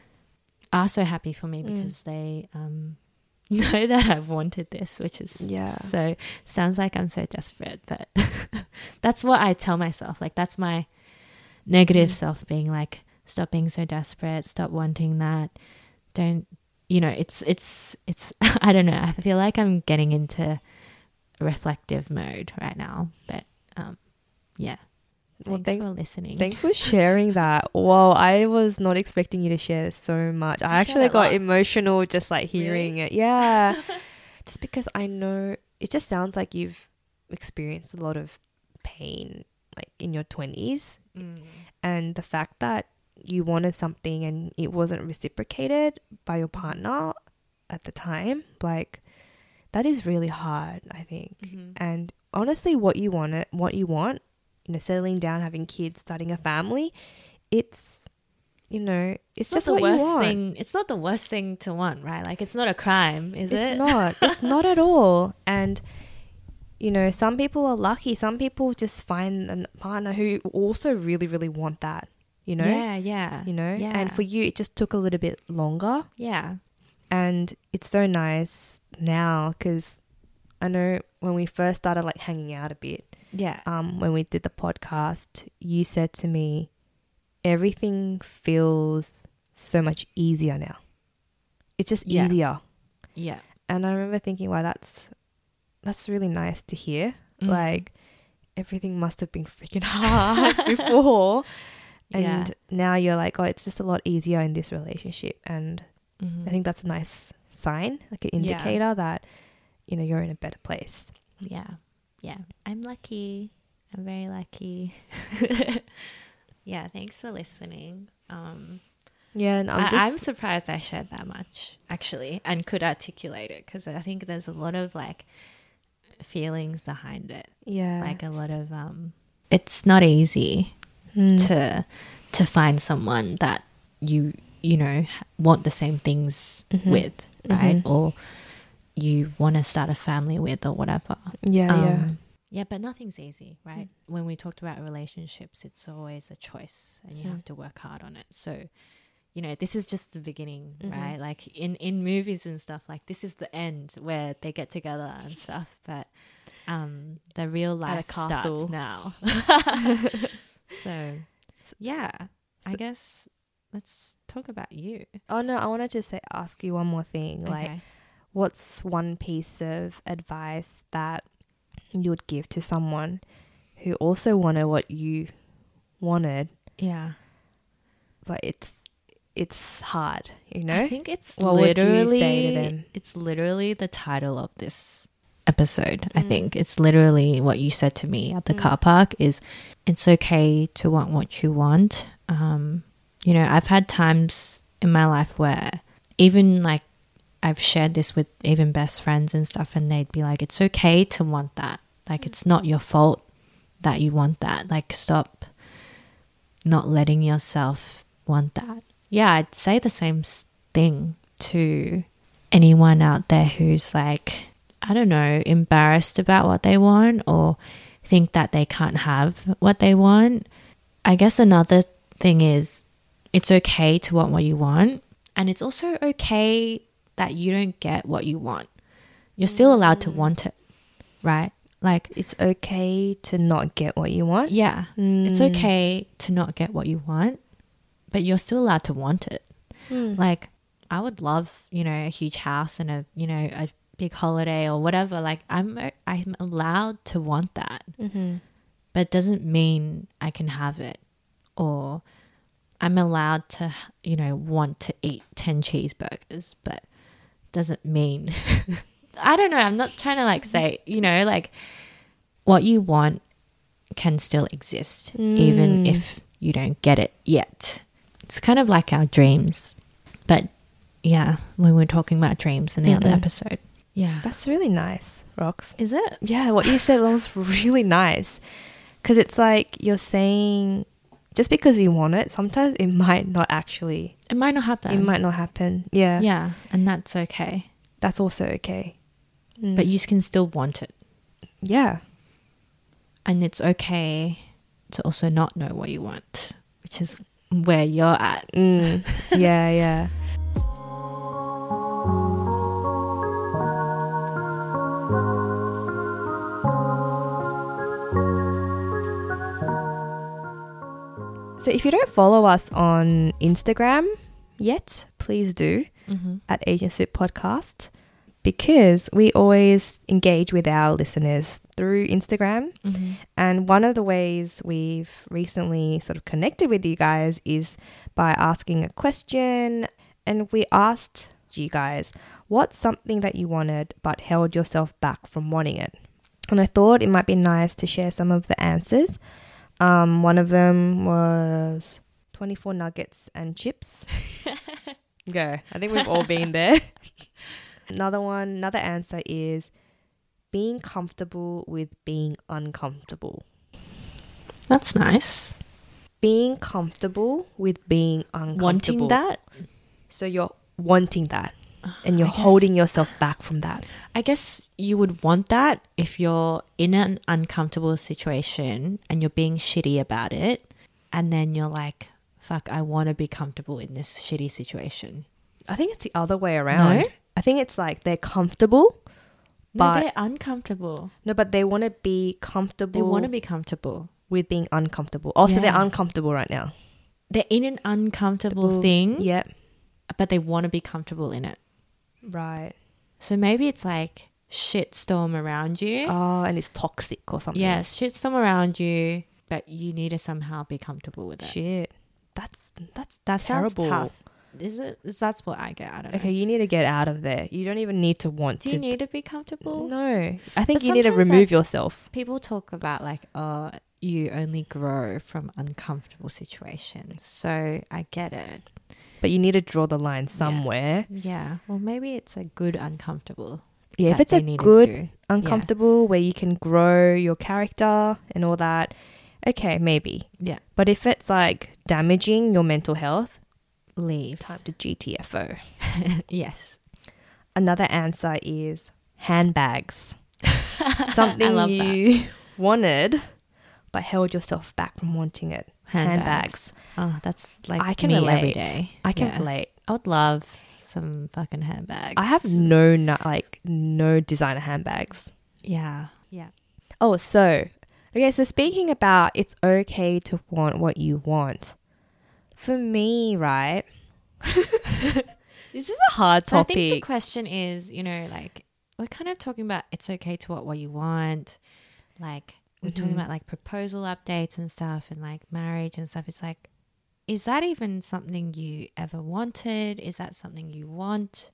Speaker 2: are so happy for me, because mm. they um, know that I've wanted this, which is
Speaker 1: yeah.
Speaker 2: so, sounds like I'm so desperate, but that's what I tell myself. Like, that's my negative mm. self being like, stop being so desperate, stop wanting that. Don't, you know, it's, it's, it's, I don't know. I feel like I'm getting into reflective mode right now, but um, yeah. Thanks,
Speaker 1: well, thanks
Speaker 2: for listening.
Speaker 1: Thanks for sharing that. Wow, I was not expecting you to share so much. I, I actually got emotional just like hearing really? it. Yeah. Just because I know it just sounds like you've experienced a lot of pain like in your twenties. Mm. And the fact that you wanted something and it wasn't reciprocated by your partner at the time, like that is really hard, I think. Mm-hmm. And honestly, what you want it, what you want, you know, settling down, having kids, starting a family, it's, you know, it's, it's just what you want.
Speaker 2: Thing, it's not the worst thing to want, right? Like, it's not a crime, is
Speaker 1: it's
Speaker 2: it?
Speaker 1: It's not. It's not at all. And, you know, some people are lucky. Some people just find a partner who also really, really want that, you know?
Speaker 2: Yeah, yeah.
Speaker 1: You know?
Speaker 2: Yeah.
Speaker 1: And for you, it just took a little bit longer.
Speaker 2: Yeah.
Speaker 1: And it's so nice now because I know when we first started, like, hanging out a bit,
Speaker 2: yeah.
Speaker 1: Um, when we did the podcast, you said to me, everything feels so much easier now. It's just
Speaker 2: yeah.
Speaker 1: easier.
Speaker 2: Yeah.
Speaker 1: And I remember thinking, wow, that's that's really nice to hear. Mm. Like, everything must have been freaking hard before. And
Speaker 2: yeah.
Speaker 1: now you're like, oh, it's just a lot easier in this relationship. And mm-hmm. I think that's a nice sign, like an indicator yeah. that, you know, you're in a better place.
Speaker 2: Yeah. Yeah, I'm lucky. I'm very lucky. Yeah, thanks for listening. Um,
Speaker 1: yeah, and I'm,
Speaker 2: I,
Speaker 1: just...
Speaker 2: I'm surprised I shared that much, actually, and could articulate it, because I think there's a lot of, like, feelings behind it.
Speaker 1: Yeah.
Speaker 2: Like, a lot of... um, it's not easy mm. to to find someone that you, you know, want the same things mm-hmm. with, right? Mm-hmm. Or... you want to start a family with or whatever.
Speaker 1: Yeah,
Speaker 2: um,
Speaker 1: yeah.
Speaker 2: Yeah, but nothing's easy, right? Mm. When we talked about relationships, it's always a choice and you mm. have to work hard on it. So, you know, this is just the beginning, mm-hmm. right? Like in, in movies and stuff, like this is the end where they get together and stuff. But um, the real life starts now. So, yeah, so, I guess let's talk about you.
Speaker 1: Oh, no, I wanted to say, ask you one more thing.
Speaker 2: Okay.
Speaker 1: Like, what's one piece of advice that you would give to someone who also wanted what you wanted?
Speaker 2: Yeah.
Speaker 1: But it's it's hard, you know?
Speaker 2: I think it's
Speaker 1: what
Speaker 2: literally,
Speaker 1: would you say to them?
Speaker 2: It's literally the title of this episode. Mm. I think it's literally what you said to me at the mm. car park is it's okay to want what you want. Um, you know, I've had times in my life where even like I've shared this with even best friends and stuff, and they'd be like, it's okay to want that. Like, mm. it's not your fault that you want that. Like, stop not letting yourself want that. Yeah, I'd say the same thing to anyone out there who's like, I don't know, embarrassed about what they want or think that they can't have what they want. I guess another thing is it's okay to want what you want, and it's also okay that you don't get what you want. You're still allowed to want it, right? Like,
Speaker 1: it's okay to not get what you want.
Speaker 2: Yeah,
Speaker 1: mm.
Speaker 2: it's okay to not get what you want, but you're still allowed to want it.
Speaker 1: Mm.
Speaker 2: Like, I would love, you know, a huge house and a, you know, a big holiday or whatever. Like, I'm I'm allowed to want that,
Speaker 1: mm-hmm.
Speaker 2: but it doesn't mean I can have it. Or I'm allowed to, you know, want to eat ten cheeseburgers, but doesn't mean I don't know, I'm not trying to like say, you know, like what you want can still exist
Speaker 1: mm.
Speaker 2: even if you don't get it yet. It's kind of like our dreams. But yeah, when we're talking about dreams in the mm-hmm. other episode. Yeah.
Speaker 1: That's really nice, Rox.
Speaker 2: Is it?
Speaker 1: Yeah, what you said was really nice. Because it's like you're saying just because you want it, sometimes it might not actually.
Speaker 2: It might not happen.
Speaker 1: It might not happen. Yeah.
Speaker 2: Yeah. And that's okay.
Speaker 1: That's also okay.
Speaker 2: Mm. But you can still want it.
Speaker 1: Yeah.
Speaker 2: And it's okay to also not know what you want, which is where you're at.
Speaker 1: Mm. Yeah, yeah. So if you don't follow us on Instagram yet, please do
Speaker 2: mm-hmm.
Speaker 1: at Asian Soup Podcast, because we always engage with our listeners through Instagram.
Speaker 2: Mm-hmm.
Speaker 1: And one of the ways we've recently sort of connected with you guys is by asking a question. And we asked you guys, what's something that you wanted but held yourself back from wanting it? And I thought it might be nice to share some of the answers. Um, one of them was twenty-four nuggets and chips. Go. I think we've all been there. Another one, another answer is being comfortable with being uncomfortable.
Speaker 2: That's nice.
Speaker 1: Being comfortable with being uncomfortable.
Speaker 2: Wanting that?
Speaker 1: So you're wanting that and you're holding yourself back from that.
Speaker 2: I guess you would want that if you're in an uncomfortable situation and you're being shitty about it, and then you're like, fuck, I want to be comfortable in this shitty situation.
Speaker 1: I think it's the other way around.
Speaker 2: No?
Speaker 1: I think it's like they're comfortable, but
Speaker 2: no, they're uncomfortable.
Speaker 1: No, but they want to be comfortable.
Speaker 2: They want to be comfortable
Speaker 1: with being uncomfortable. Also,
Speaker 2: yeah.
Speaker 1: they're uncomfortable right now.
Speaker 2: They're in an uncomfortable thing.
Speaker 1: Yep.
Speaker 2: But they want to be comfortable in it.
Speaker 1: Right.
Speaker 2: So maybe it's like shitstorm around you.
Speaker 1: Oh, and it's toxic or something.
Speaker 2: Yeah, shitstorm around you, but you need to somehow be comfortable with it.
Speaker 1: Shit. That's that's
Speaker 2: that
Speaker 1: terrible.
Speaker 2: Sounds tough. Is it? Is that's what I get out of it.
Speaker 1: Okay, you need to get out of there. You don't even need to want
Speaker 2: Do
Speaker 1: to.
Speaker 2: you need to be comfortable?
Speaker 1: No. I think
Speaker 2: But
Speaker 1: you need to
Speaker 2: sometimes
Speaker 1: remove
Speaker 2: that's-
Speaker 1: yourself.
Speaker 2: People talk about like, oh, you only grow from uncomfortable situations. So I get it.
Speaker 1: But you need to draw the line somewhere.
Speaker 2: Yeah. Well, maybe it's a good uncomfortable.
Speaker 1: Yeah, if
Speaker 2: that
Speaker 1: it's a
Speaker 2: they need to
Speaker 1: good
Speaker 2: do.
Speaker 1: uncomfortable where you can grow your character and all that, okay, maybe.
Speaker 2: Yeah.
Speaker 1: But if it's like damaging your mental health,
Speaker 2: Leave.
Speaker 1: time to G T F O.
Speaker 2: Yes.
Speaker 1: Another answer is handbags. Something
Speaker 2: I love
Speaker 1: you
Speaker 2: that.
Speaker 1: wanted but held yourself back from wanting it?
Speaker 2: Handbags. Oh, that's like
Speaker 1: I can
Speaker 2: me
Speaker 1: relate.
Speaker 2: every day.
Speaker 1: I can
Speaker 2: Yeah.
Speaker 1: relate.
Speaker 2: I would love some fucking handbags.
Speaker 1: I have no na- like no designer handbags.
Speaker 2: Yeah. Yeah.
Speaker 1: Oh, so okay, so speaking about it's okay to want what you want. For me, right? This is a hard
Speaker 2: So I
Speaker 1: topic.
Speaker 2: think the question is, you know, like we're kind of talking about it's okay to want what you want. Like we're talking
Speaker 1: Mhm.
Speaker 2: about like proposal updates and stuff and like marriage and stuff. It's like, is that even something you ever wanted? Is that something you want?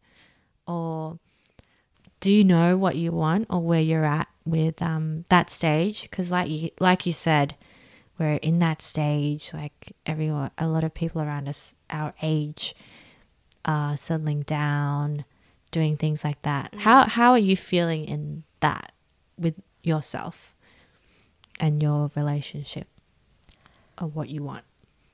Speaker 2: Or do you know what you want or where you're at with um that stage? Because like you like you said, we're in that stage. Like everyone, a lot of people around us, our age, are settling down, doing things like that.
Speaker 1: Mm.
Speaker 2: How how are you feeling in that with yourself and your relationship of what you want?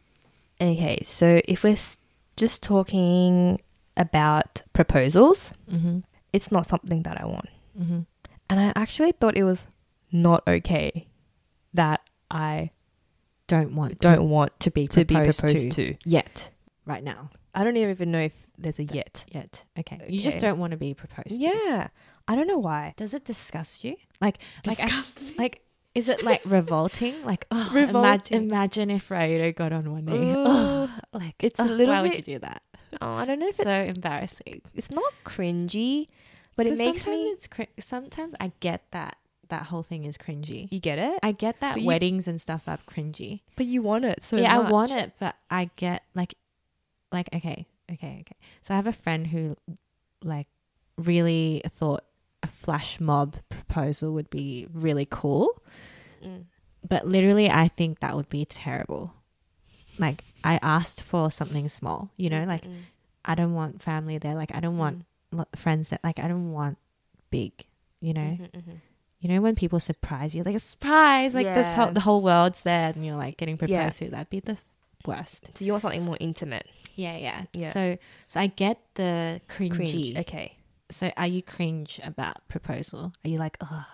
Speaker 1: Okay, so if we're s- just talking about proposals,
Speaker 2: Mm-hmm.
Speaker 1: it's not something that I want.
Speaker 2: Mm-hmm.
Speaker 1: And I actually thought it was not okay that I
Speaker 2: Don't want
Speaker 1: don't want
Speaker 2: to be
Speaker 1: to be
Speaker 2: proposed,
Speaker 1: proposed
Speaker 2: to,
Speaker 1: to.
Speaker 2: yet right now.
Speaker 1: I don't even know if there's a yet.
Speaker 2: Yet. Okay. You just
Speaker 1: Okay.
Speaker 2: don't want to be proposed to.
Speaker 1: Yeah. I don't know why.
Speaker 2: Does it disgust you? Like like I,
Speaker 1: Disgust me.
Speaker 2: like is it like revolting? Like oh,
Speaker 1: Revolting.
Speaker 2: Imagine, imagine if Raido got on one knee.
Speaker 1: Ooh.
Speaker 2: Oh, like
Speaker 1: It's a
Speaker 2: ugh,
Speaker 1: little
Speaker 2: why would
Speaker 1: bit-
Speaker 2: you do that?
Speaker 1: Oh, I don't know if
Speaker 2: So
Speaker 1: it's
Speaker 2: embarrassing.
Speaker 1: it's not cringy, but it
Speaker 2: 'Cause
Speaker 1: makes
Speaker 2: sometimes
Speaker 1: me.
Speaker 2: it's cr- sometimes I get that that whole thing is cringy.
Speaker 1: You get it,
Speaker 2: I get that
Speaker 1: But you-
Speaker 2: weddings and stuff are cringy.
Speaker 1: but you want it so
Speaker 2: yeah,
Speaker 1: much.
Speaker 2: I want it, but I get like, like okay, okay, okay. So I have a friend who, like, really thought a flash mob proposal would be really cool,
Speaker 1: Mm.
Speaker 2: but literally, I think that would be terrible. Like, I asked for something small, you know, like
Speaker 1: Mm-mm.
Speaker 2: I don't want family there, like I don't want
Speaker 1: Mm.
Speaker 2: lo- friends that, like I don't want big, you know.
Speaker 1: Mhm, mhm.
Speaker 2: You know when people surprise you, like a surprise, like this
Speaker 1: Yeah.
Speaker 2: whole, the whole world's there, and you're like getting
Speaker 1: Yeah.
Speaker 2: proposed to. That'd be the worst.
Speaker 1: So you want something more intimate,
Speaker 2: Yeah, yeah,
Speaker 1: Yeah.
Speaker 2: So, so I get the cringy.
Speaker 1: cringe. Okay,
Speaker 2: So, are you cringe about proposal? Are you like, oh,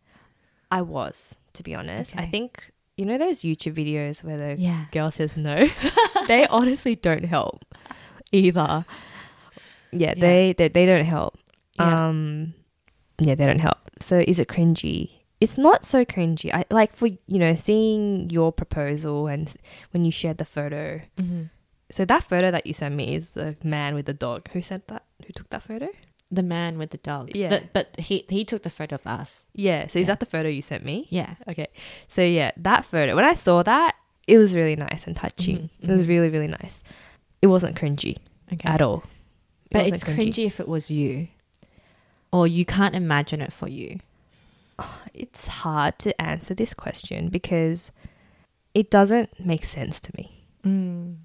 Speaker 1: I was, to be honest. I
Speaker 2: Okay.
Speaker 1: think you know those YouTube videos where the
Speaker 2: yeah,
Speaker 1: girl says no. They honestly don't help either. Yeah,
Speaker 2: Yeah.
Speaker 1: they, they they don't help.
Speaker 2: yeah,
Speaker 1: Um, yeah, they don't help. So is it cringy? It's not so cringy. I like for you know seeing your proposal and when you shared the photo.
Speaker 2: hmm
Speaker 1: So that photo that you sent me is the man with the dog. Who sent that? Who took that photo?
Speaker 2: the man with the dog.
Speaker 1: Yeah.
Speaker 2: The- but he he took the photo of us.
Speaker 1: Yeah. So is
Speaker 2: Yeah.
Speaker 1: that the photo you sent me?
Speaker 2: Yeah,
Speaker 1: Okay. So yeah, that photo. When I saw that, it was really nice and touching.
Speaker 2: Mhm,
Speaker 1: It was
Speaker 2: mhm.
Speaker 1: really really nice. It wasn't cringy
Speaker 2: okay.
Speaker 1: at all. It
Speaker 2: But
Speaker 1: wasn't
Speaker 2: it's cringy if it was you, or you can't imagine it for you.
Speaker 1: It's hard to answer this question because it doesn't make sense to me.
Speaker 2: Mm.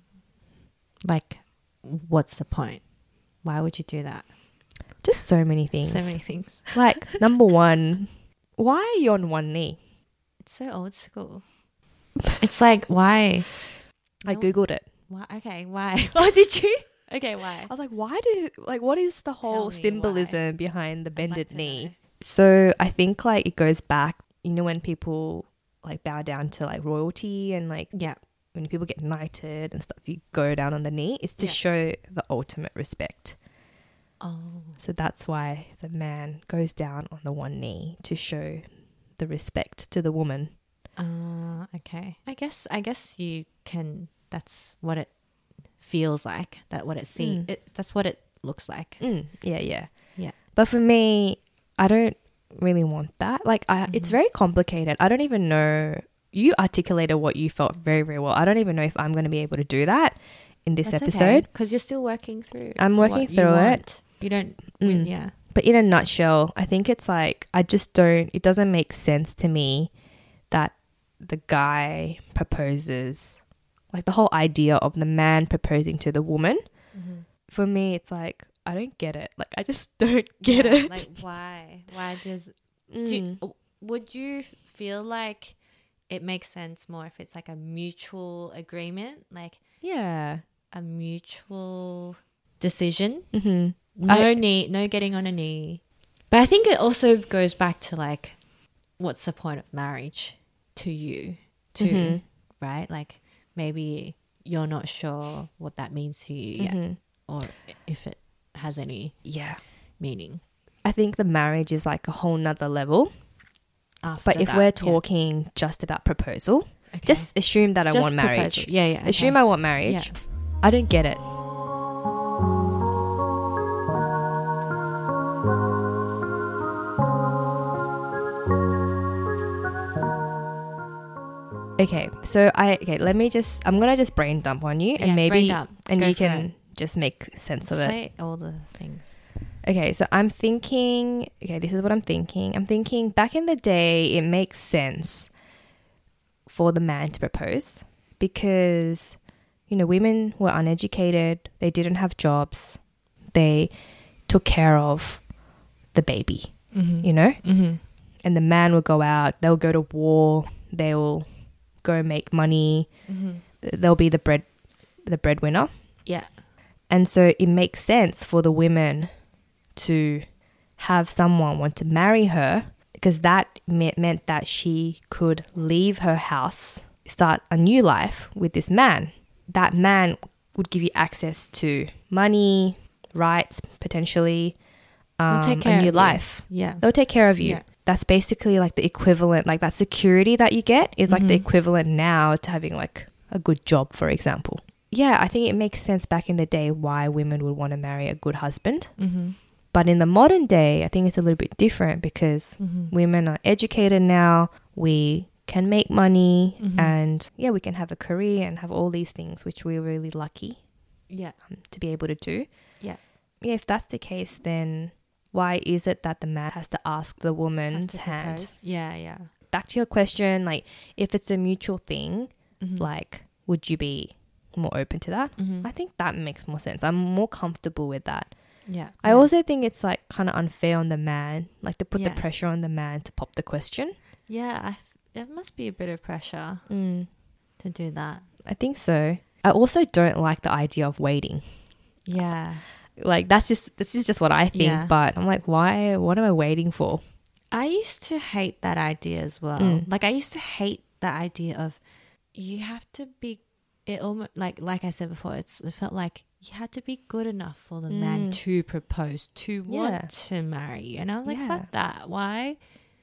Speaker 2: Like, what's the point? Why would you do that?
Speaker 1: Just so many things.
Speaker 2: So many things.
Speaker 1: Like number one, why are you on one knee?
Speaker 2: It's so old school. It's like, why?
Speaker 1: I
Speaker 2: No-
Speaker 1: googled it.
Speaker 2: Why? Okay, why? Oh, did you? Okay, why?
Speaker 1: I was like, why do like what is the whole
Speaker 2: Tell me
Speaker 1: symbolism behind the
Speaker 2: I'd
Speaker 1: bended
Speaker 2: like to
Speaker 1: knee?
Speaker 2: know.
Speaker 1: So I think like it goes back, you know, when people like bow down to like royalty and like
Speaker 2: Yeah.
Speaker 1: when people get knighted and stuff, you go down on the knee. It's to
Speaker 2: Yeah.
Speaker 1: show the ultimate respect.
Speaker 2: Oh.
Speaker 1: So that's why the man goes down on the one knee to show the respect to the woman.
Speaker 2: Uh, okay. I guess. I guess you can. That's what it feels like. That what it see.
Speaker 1: Mm.
Speaker 2: It. That's what it looks like.
Speaker 1: Mm, yeah, yeah.
Speaker 2: Yeah.
Speaker 1: But for me, I don't really want that. Like, I, it's
Speaker 2: Mhm.
Speaker 1: very complicated. I don't even know. You articulated what you felt very, very well. I don't even know if I'm going to be able to do that in this episode.
Speaker 2: because you're still working through.
Speaker 1: I'm working
Speaker 2: what you
Speaker 1: through it.
Speaker 2: want. You don't.
Speaker 1: Mm.
Speaker 2: Yeah.
Speaker 1: But in a nutshell, I think it's like, I just don't, it doesn't make sense to me that the guy proposes, like the whole idea of the man proposing to the woman.
Speaker 2: Mm-hmm.
Speaker 1: For me, it's like, I don't get it. Like, I just don't get
Speaker 2: Yeah,
Speaker 1: it.
Speaker 2: Like why? Why does? Do
Speaker 1: Mm.
Speaker 2: you, would you feel like it makes sense more if it's like a mutual agreement, like
Speaker 1: Yeah.
Speaker 2: a mutual decision?
Speaker 1: Mm-hmm.
Speaker 2: No
Speaker 1: I-
Speaker 2: knee, no getting on a knee. But I think it also goes back to like what's the point of marriage to you too,
Speaker 1: Mhm.
Speaker 2: right? Like maybe you're not sure what that means to you yet,
Speaker 1: Mhm.
Speaker 2: or if it has any
Speaker 1: Yeah.
Speaker 2: meaning.
Speaker 1: I think the marriage is like a whole nother level.
Speaker 2: After
Speaker 1: But if
Speaker 2: that,
Speaker 1: we're
Speaker 2: yeah.
Speaker 1: talking just about proposal,
Speaker 2: Okay.
Speaker 1: just assume that I
Speaker 2: Just
Speaker 1: want marriage.
Speaker 2: proposal. Yeah, yeah.
Speaker 1: Assume
Speaker 2: okay.
Speaker 1: I want marriage.
Speaker 2: Yeah.
Speaker 1: I don't get it. Okay, so I okay. Let me just. I'm gonna just brain dump on you,
Speaker 2: Yeah,
Speaker 1: and maybe
Speaker 2: brain dump.
Speaker 1: and
Speaker 2: Go
Speaker 1: you
Speaker 2: for
Speaker 1: can
Speaker 2: it.
Speaker 1: just make sense of it.
Speaker 2: Say all the things.
Speaker 1: Okay, so I'm thinking. Okay, this is what I'm thinking. I'm thinking back in the day, it makes sense for the man to propose because, you know, women were uneducated. They didn't have jobs. They took care of the baby.
Speaker 2: Mm-hmm.
Speaker 1: You know,
Speaker 2: Mm-hmm.
Speaker 1: and the man will go out. They'll go to war. They will go make money.
Speaker 2: Mm-hmm.
Speaker 1: They'll be the bread, the breadwinner.
Speaker 2: Yeah.
Speaker 1: And so it makes sense for the women to have someone want to marry her because that me- meant that she could leave her house, start a new life with this man. That man would give you access to money, rights, potentially, um,
Speaker 2: They'll take care
Speaker 1: a new
Speaker 2: of you.
Speaker 1: life.
Speaker 2: Yeah.
Speaker 1: They'll take care of you.
Speaker 2: Yeah.
Speaker 1: That's basically like the equivalent, like that security that you get is like the
Speaker 2: Mhm.
Speaker 1: equivalent now to having like a good job, for example. Yeah, I think it makes sense back in the day why women would want to marry a good husband.
Speaker 2: Mm-hmm.
Speaker 1: But in the modern day, I think it's a little bit different because
Speaker 2: Mm-hmm.
Speaker 1: women are educated now. We can make money
Speaker 2: Mhm.
Speaker 1: and yeah, we can have a career and have all these things, which we're really lucky
Speaker 2: Yeah.
Speaker 1: um, to be able to do.
Speaker 2: Yeah.
Speaker 1: Yeah, if that's the case, then why is it that the man has to ask the
Speaker 2: Has
Speaker 1: woman's
Speaker 2: to
Speaker 1: hand?
Speaker 2: propose. Yeah, yeah.
Speaker 1: Back to your question, like if it's a mutual thing,
Speaker 2: Mm-hmm.
Speaker 1: like would you be more open to that?
Speaker 2: mm-hmm.
Speaker 1: I think that makes more sense. I'm more comfortable with that.
Speaker 2: yeah.
Speaker 1: I
Speaker 2: yeah.
Speaker 1: also think it's like kind of unfair on the man, like to put
Speaker 2: Yeah.
Speaker 1: the pressure on the man to pop the question.
Speaker 2: Yeah, I f- there must be a bit of pressure
Speaker 1: Mm,
Speaker 2: to do that.
Speaker 1: I think so. I also don't like the idea of waiting.
Speaker 2: Yeah.
Speaker 1: Like that's just this is just what I think.
Speaker 2: Yeah.
Speaker 1: But I'm like, why? What am I waiting for?
Speaker 2: I used to hate that idea as well.
Speaker 1: Mm.
Speaker 2: Like I used to hate the idea of you have to be it almost like like I said before, it's it felt like you had to be good enough for the man
Speaker 1: Mm.
Speaker 2: to propose, to
Speaker 1: Yeah.
Speaker 2: want to marry you. And I was like,
Speaker 1: Yeah.
Speaker 2: fuck that. Why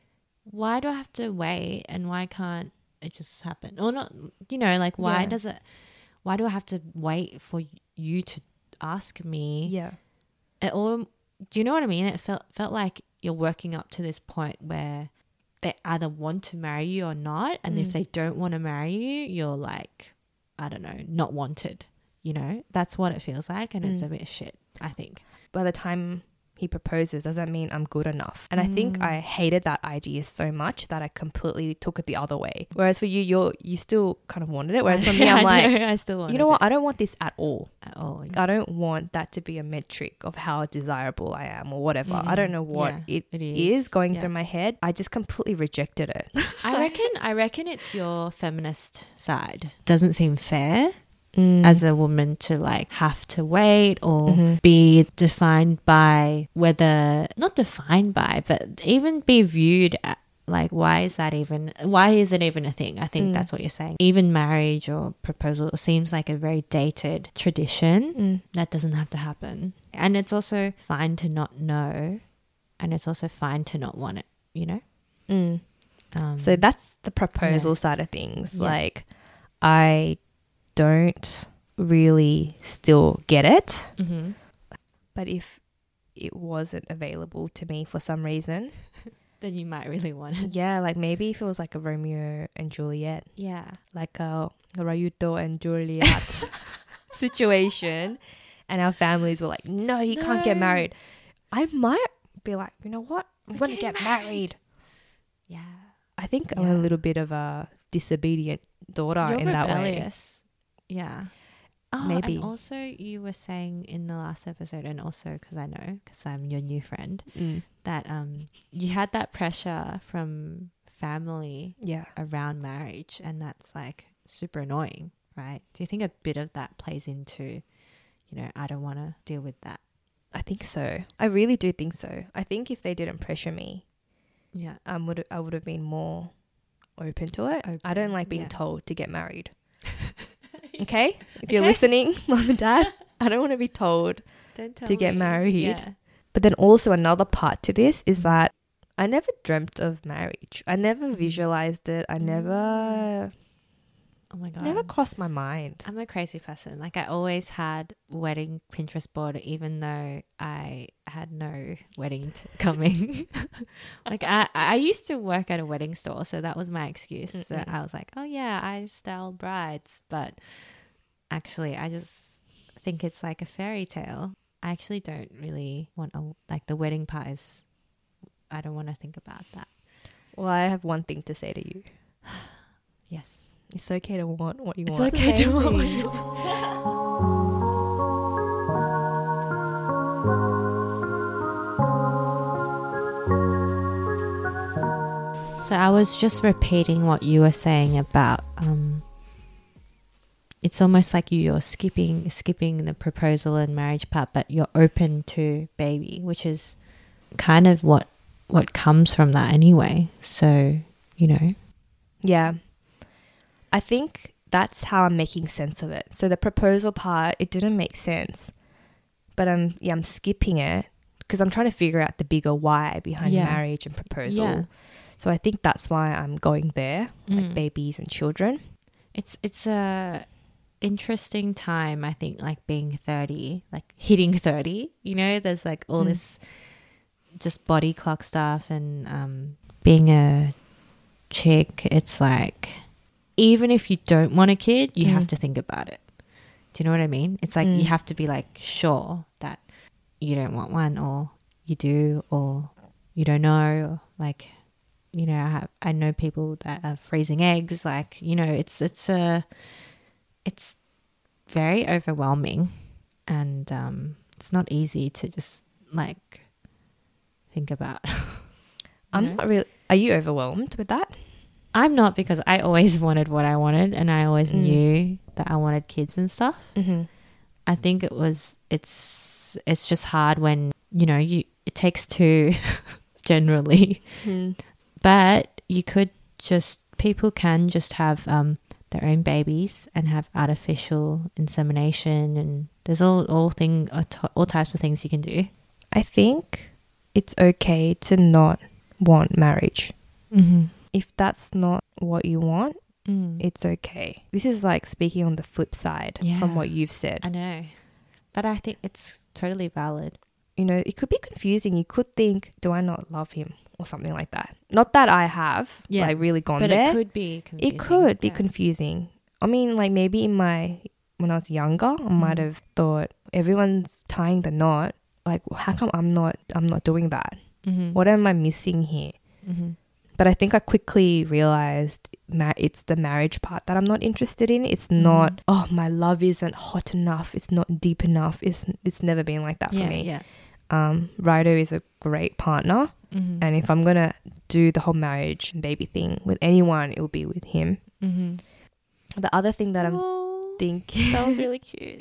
Speaker 2: why do I have to wait and why can't it just happen? Or not, you know, like why
Speaker 1: Yeah.
Speaker 2: does it why do I have to wait for you to ask me?
Speaker 1: Yeah.
Speaker 2: It all, do you know what I mean? It felt felt like you're working up to this point where they either want to marry you or not, and if
Speaker 1: Mm.
Speaker 2: they don't want to marry you, you're like, I don't know, not wanted. You know, that's what it feels like, and it's
Speaker 1: Mm.
Speaker 2: a bit shit, I think.
Speaker 1: By the time he proposes, does that mean I'm good enough? And I think
Speaker 2: Mm.
Speaker 1: I hated that idea so much that I completely took it the other way. Whereas for you, you're you still kind of wanted it. Whereas for me,
Speaker 2: Yeah,
Speaker 1: I'm
Speaker 2: I
Speaker 1: like,
Speaker 2: know, I still want
Speaker 1: you know what? I don't want this at all.
Speaker 2: At all.
Speaker 1: I don't want that to be a metric of how desirable I am or whatever. I don't know what
Speaker 2: Mm,
Speaker 1: it
Speaker 2: it
Speaker 1: is,
Speaker 2: is.
Speaker 1: going
Speaker 2: Yeah.
Speaker 1: through my head. I just completely rejected it.
Speaker 2: I reckon. I reckon it's your feminist side. Doesn't seem fair
Speaker 1: Mm.
Speaker 2: as a woman to like have to wait or
Speaker 1: Mhm.
Speaker 2: be defined by whether not defined by, but even be viewed at, like why is that even why is it even a thing? I think
Speaker 1: Mm.
Speaker 2: that's what you're saying. Even marriage or proposal seems like a very dated tradition.
Speaker 1: Mm.
Speaker 2: That doesn't have to happen. And it's also fine to not know, and it's also fine to not want it, you know?
Speaker 1: Mm.
Speaker 2: Um,
Speaker 1: So that's the proposal side of things.
Speaker 2: Yeah.
Speaker 1: Like, I don't really still get it.
Speaker 2: mhm.
Speaker 1: But if it wasn't available to me for some reason,
Speaker 2: Then you might really want it.
Speaker 1: yeah, like maybe if it was like a Romeo and Juliet,
Speaker 2: Yeah.
Speaker 1: like a Rayuto and Juliet situation, and our families were like, no, you can't get
Speaker 2: No.
Speaker 1: married, I might be like, you know what? I'm
Speaker 2: We're
Speaker 1: going to
Speaker 2: getting
Speaker 1: get
Speaker 2: married.
Speaker 1: married.
Speaker 2: Yeah.
Speaker 1: I think I'm
Speaker 2: Yeah.
Speaker 1: a little bit of a disobedient daughter
Speaker 2: You're
Speaker 1: in that way.
Speaker 2: rebellious. Yeah. Oh,
Speaker 1: Maybe.
Speaker 2: And also, you were saying in the last episode, and also because I know, because I'm your new friend,
Speaker 1: Mm.
Speaker 2: that um you had that pressure from family
Speaker 1: Yeah.
Speaker 2: around marriage, and that's like super annoying, right? Do you think a bit of that plays into, you know, I don't want to deal with that?
Speaker 1: I think so. I really do think so. I think if they didn't pressure me,
Speaker 2: Yeah.
Speaker 1: I would I would have been more open to it.
Speaker 2: Open,
Speaker 1: I don't like being
Speaker 2: yeah.
Speaker 1: told to get married. Okay? If you're
Speaker 2: Okay.
Speaker 1: listening, mom and dad, I don't want to be told.
Speaker 2: Don't tell
Speaker 1: To get
Speaker 2: me.
Speaker 1: married.
Speaker 2: Yeah.
Speaker 1: But then also another part to this is
Speaker 2: Mhm.
Speaker 1: that I never dreamt of marriage. I never
Speaker 2: Mhm.
Speaker 1: visualized it. I never
Speaker 2: Oh my god.
Speaker 1: never crossed my mind.
Speaker 2: I'm a crazy person. Like I always had wedding Pinterest board, even though I had no wedding t- coming. Like I, I used to work at a wedding store, so that was my excuse. So
Speaker 1: Mm-mm.
Speaker 2: I was like, oh yeah, I style brides, but actually, I just think it's like a fairy tale. I actually don't really want a like the wedding part is. I don't want to think about that.
Speaker 1: Well, I have one thing to say to you.
Speaker 2: Yes.
Speaker 1: It's okay to want what you
Speaker 2: It's
Speaker 1: want.
Speaker 2: okay to want what
Speaker 1: Amazing.
Speaker 2: you So I was just repeating what you were saying about um it's almost like you're skipping skipping the proposal and marriage part, but you're open to baby, which is kind of what what comes from that anyway. So, you know.
Speaker 1: Yeah. I think that's how I'm making sense of it. So the proposal part, it didn't make sense. But I'm yeah, I'm skipping it because I'm trying to figure out the bigger why behind
Speaker 2: Yeah.
Speaker 1: marriage and proposal.
Speaker 2: Yeah.
Speaker 1: So I think that's why I'm going there, like
Speaker 2: Mm.
Speaker 1: babies and children.
Speaker 2: It's it's a interesting time, I think, like being thirty, like hitting thirty, you know, there's like all
Speaker 1: Mm.
Speaker 2: this just body clock stuff and um being a chick, it's like even if you don't want a kid, you
Speaker 1: Mm.
Speaker 2: have to think about it. Do you know what I mean? It's like
Speaker 1: Mm.
Speaker 2: you have to be like sure that you don't want one, or you do, or you don't know, like, you know, I have, I know people that are freezing eggs, like, you know, it's it's a it's very overwhelming, and um it's not easy to just like think about. you
Speaker 1: I'm
Speaker 2: know?
Speaker 1: not really. Are you overwhelmed with that?
Speaker 2: I'm not, because I always wanted what I wanted, and I always
Speaker 1: Mm.
Speaker 2: knew that I wanted kids and stuff.
Speaker 1: Mm-hmm.
Speaker 2: I think it was it's it's just hard when, you know, you it takes two generally.
Speaker 1: Mm.
Speaker 2: But you could just, people can just have um, their own babies and have artificial insemination, and there's all all thing all types of things you can do.
Speaker 1: I think it's okay to not want marriage.
Speaker 2: Mm-hmm.
Speaker 1: If that's not what you want,
Speaker 2: Mm.
Speaker 1: it's okay. This is like speaking on the flip side
Speaker 2: Yeah.
Speaker 1: from what you've said.
Speaker 2: I know, but I think it's totally valid.
Speaker 1: You know, it could be confusing. You could think, do I not love him? Or something like that. Not that I have
Speaker 2: Yeah.
Speaker 1: like really gone
Speaker 2: But
Speaker 1: there.
Speaker 2: it could be confusing.
Speaker 1: It could be
Speaker 2: yeah.
Speaker 1: confusing. I mean, like maybe in my, when I was younger, I might
Speaker 2: Mm.
Speaker 1: have thought everyone's tying the knot. Like, how come I'm not, I'm not doing that?
Speaker 2: Mm-hmm.
Speaker 1: What am I missing here?
Speaker 2: Mm-hmm.
Speaker 1: But I think I quickly realized ma- it's the marriage part that I'm not interested in. It's
Speaker 2: Mhm.
Speaker 1: not, oh, my love isn't hot enough. It's not deep enough. It's it's never been like that
Speaker 2: yeah,
Speaker 1: for me.
Speaker 2: Yeah.
Speaker 1: Um, Rido is a great partner.
Speaker 2: Mm-hmm.
Speaker 1: And if I'm going to do the whole marriage and baby thing with anyone, it will be with him.
Speaker 2: Mm-hmm.
Speaker 1: The other thing that I'm
Speaker 2: Oh,
Speaker 1: thinking...
Speaker 2: that was really cute.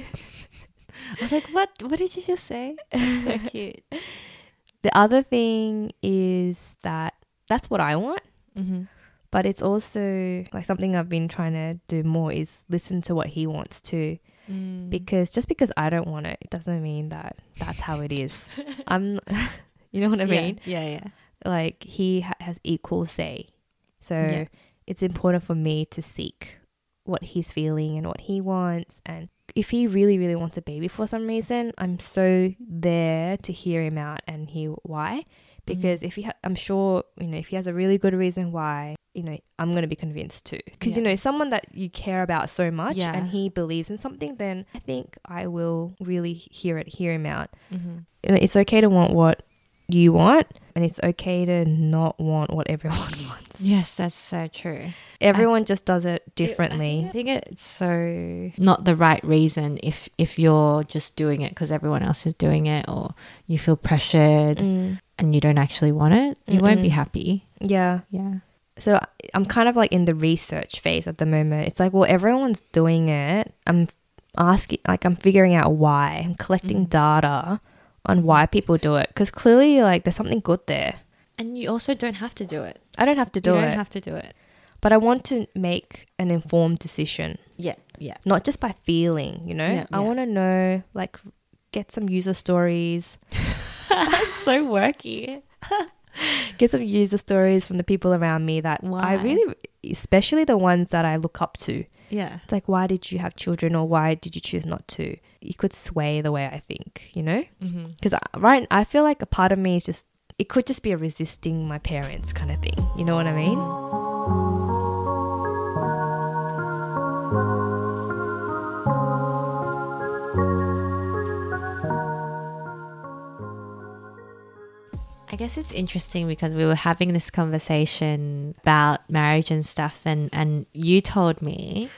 Speaker 2: I was like, what? What did you just say? That's so cute.
Speaker 1: The other thing is that that's what I want.
Speaker 2: Mm-hmm.
Speaker 1: But it's also like something I've been trying to do more is listen to what he wants to.
Speaker 2: Mm.
Speaker 1: Because just because I don't want it, it doesn't mean that that's how it is. I'm, you know what I
Speaker 2: Yeah,
Speaker 1: mean?
Speaker 2: Yeah, yeah.
Speaker 1: Like he ha- has equal say. So
Speaker 2: Yeah.
Speaker 1: it's important for me to seek what he's feeling and what he wants. And if he really, really wants a baby for some reason, I'm so there to hear him out and hear why. Because if he, ha- I'm sure, you know, if he has a really good reason why, you know, I'm going to be convinced too. Because, you
Speaker 2: Yeah.
Speaker 1: know, someone that you care about so much
Speaker 2: Yeah.
Speaker 1: and he believes in something, then I think I will really hear it, hear him out.
Speaker 2: Mm-hmm.
Speaker 1: You know, it's okay to want what you want and it's okay to not want what everyone wants.
Speaker 2: Yes, that's so true.
Speaker 1: Everyone just does it
Speaker 2: I
Speaker 1: differently.
Speaker 2: think it's so not the right reason if if you're just doing it because everyone else is doing it, or you feel pressured
Speaker 1: Mm.
Speaker 2: and you don't actually want it. You won't be
Speaker 1: Mm-mm.
Speaker 2: happy.
Speaker 1: Yeah.
Speaker 2: Yeah.
Speaker 1: So I'm kind of like in the research phase at the moment. It's like, well, everyone's doing it. I'm asking, like, I'm figuring out why. I'm collecting
Speaker 2: Mhm.
Speaker 1: data on why people do it. Because clearly, like, there's something good there.
Speaker 2: And you also don't have to do it.
Speaker 1: I don't have to do
Speaker 2: you
Speaker 1: it.
Speaker 2: don't have to do it.
Speaker 1: But I want to make an informed decision.
Speaker 2: Yeah, yeah.
Speaker 1: Not just by feeling, you know?
Speaker 2: Yeah,
Speaker 1: I
Speaker 2: yeah.
Speaker 1: want to know, like, get some user stories.
Speaker 2: It's so worky.
Speaker 1: Get some user stories from the people around me that
Speaker 2: Why?
Speaker 1: I really, especially the ones that I look up to.
Speaker 2: Yeah.
Speaker 1: It's like, why did you have children or why did you choose not to? You could sway the way I think, you know? Because
Speaker 2: Mm-hmm.
Speaker 1: right, I feel like a part of me is just, it could just be a resisting my parents kind of thing. You know what I mean?
Speaker 2: I guess it's interesting because we were having this conversation about marriage and stuff, and, and you told me,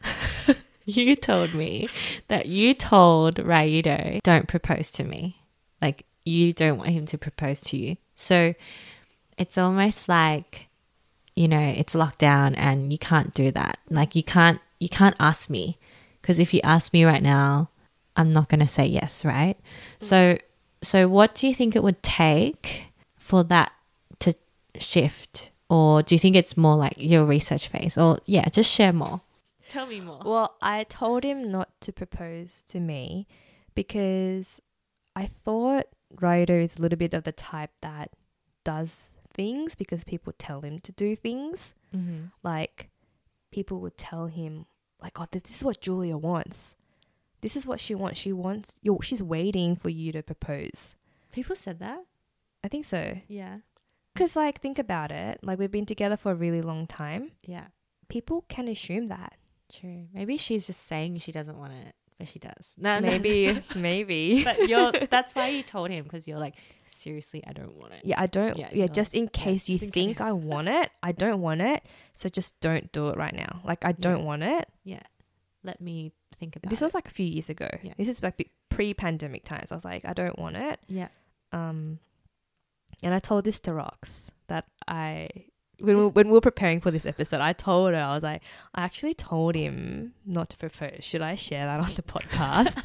Speaker 2: you told me that you told Raido, don't propose to me. Like, you don't want him to propose to you. So it's almost like, you know, it's lockdown and you can't do that. Like, you can't, you can't ask me, because if you ask me right now, I'm not going to say yes, right? Mm. So, so what do you think it would take for that to shift? Or do you think it's more like your research phase? Or yeah, just share more. Tell me more.
Speaker 1: Well, I told him not to propose to me because I thought Raido is a little bit of the type that does things because people tell him to do things.
Speaker 2: Mm-hmm.
Speaker 1: Like, people would tell him, like, oh, this is what Julia wants. This is what she wants. She wants, you're, she's waiting for you to propose.
Speaker 2: People said that?
Speaker 1: I think so.
Speaker 2: Yeah.
Speaker 1: Because, like, think about it. Like, we've been together for a really long time.
Speaker 2: Yeah.
Speaker 1: People can assume that.
Speaker 2: True. Maybe she's just saying she doesn't want it, but she does. No,
Speaker 1: Maybe,
Speaker 2: no.
Speaker 1: maybe.
Speaker 2: But you're, that's why you told him, because you're like, seriously, I don't want it.
Speaker 1: Yeah, I don't.
Speaker 2: Yeah,
Speaker 1: Yeah,
Speaker 2: you're
Speaker 1: just in case
Speaker 2: yeah,
Speaker 1: you
Speaker 2: just in
Speaker 1: think
Speaker 2: case.
Speaker 1: I want it, I don't want it. So just don't do it right now. Like, I don't
Speaker 2: Yeah.
Speaker 1: want it.
Speaker 2: Yeah. Let me think about
Speaker 1: This
Speaker 2: it.
Speaker 1: was like a few years ago.
Speaker 2: Yeah.
Speaker 1: This is like be- pre-pandemic times. I was like, I don't want it.
Speaker 2: Yeah.
Speaker 1: Um, and I told this to Rox that I when we, when we were preparing for this episode, I told her, I was like, I actually told him not to propose. Should I share that on the podcast?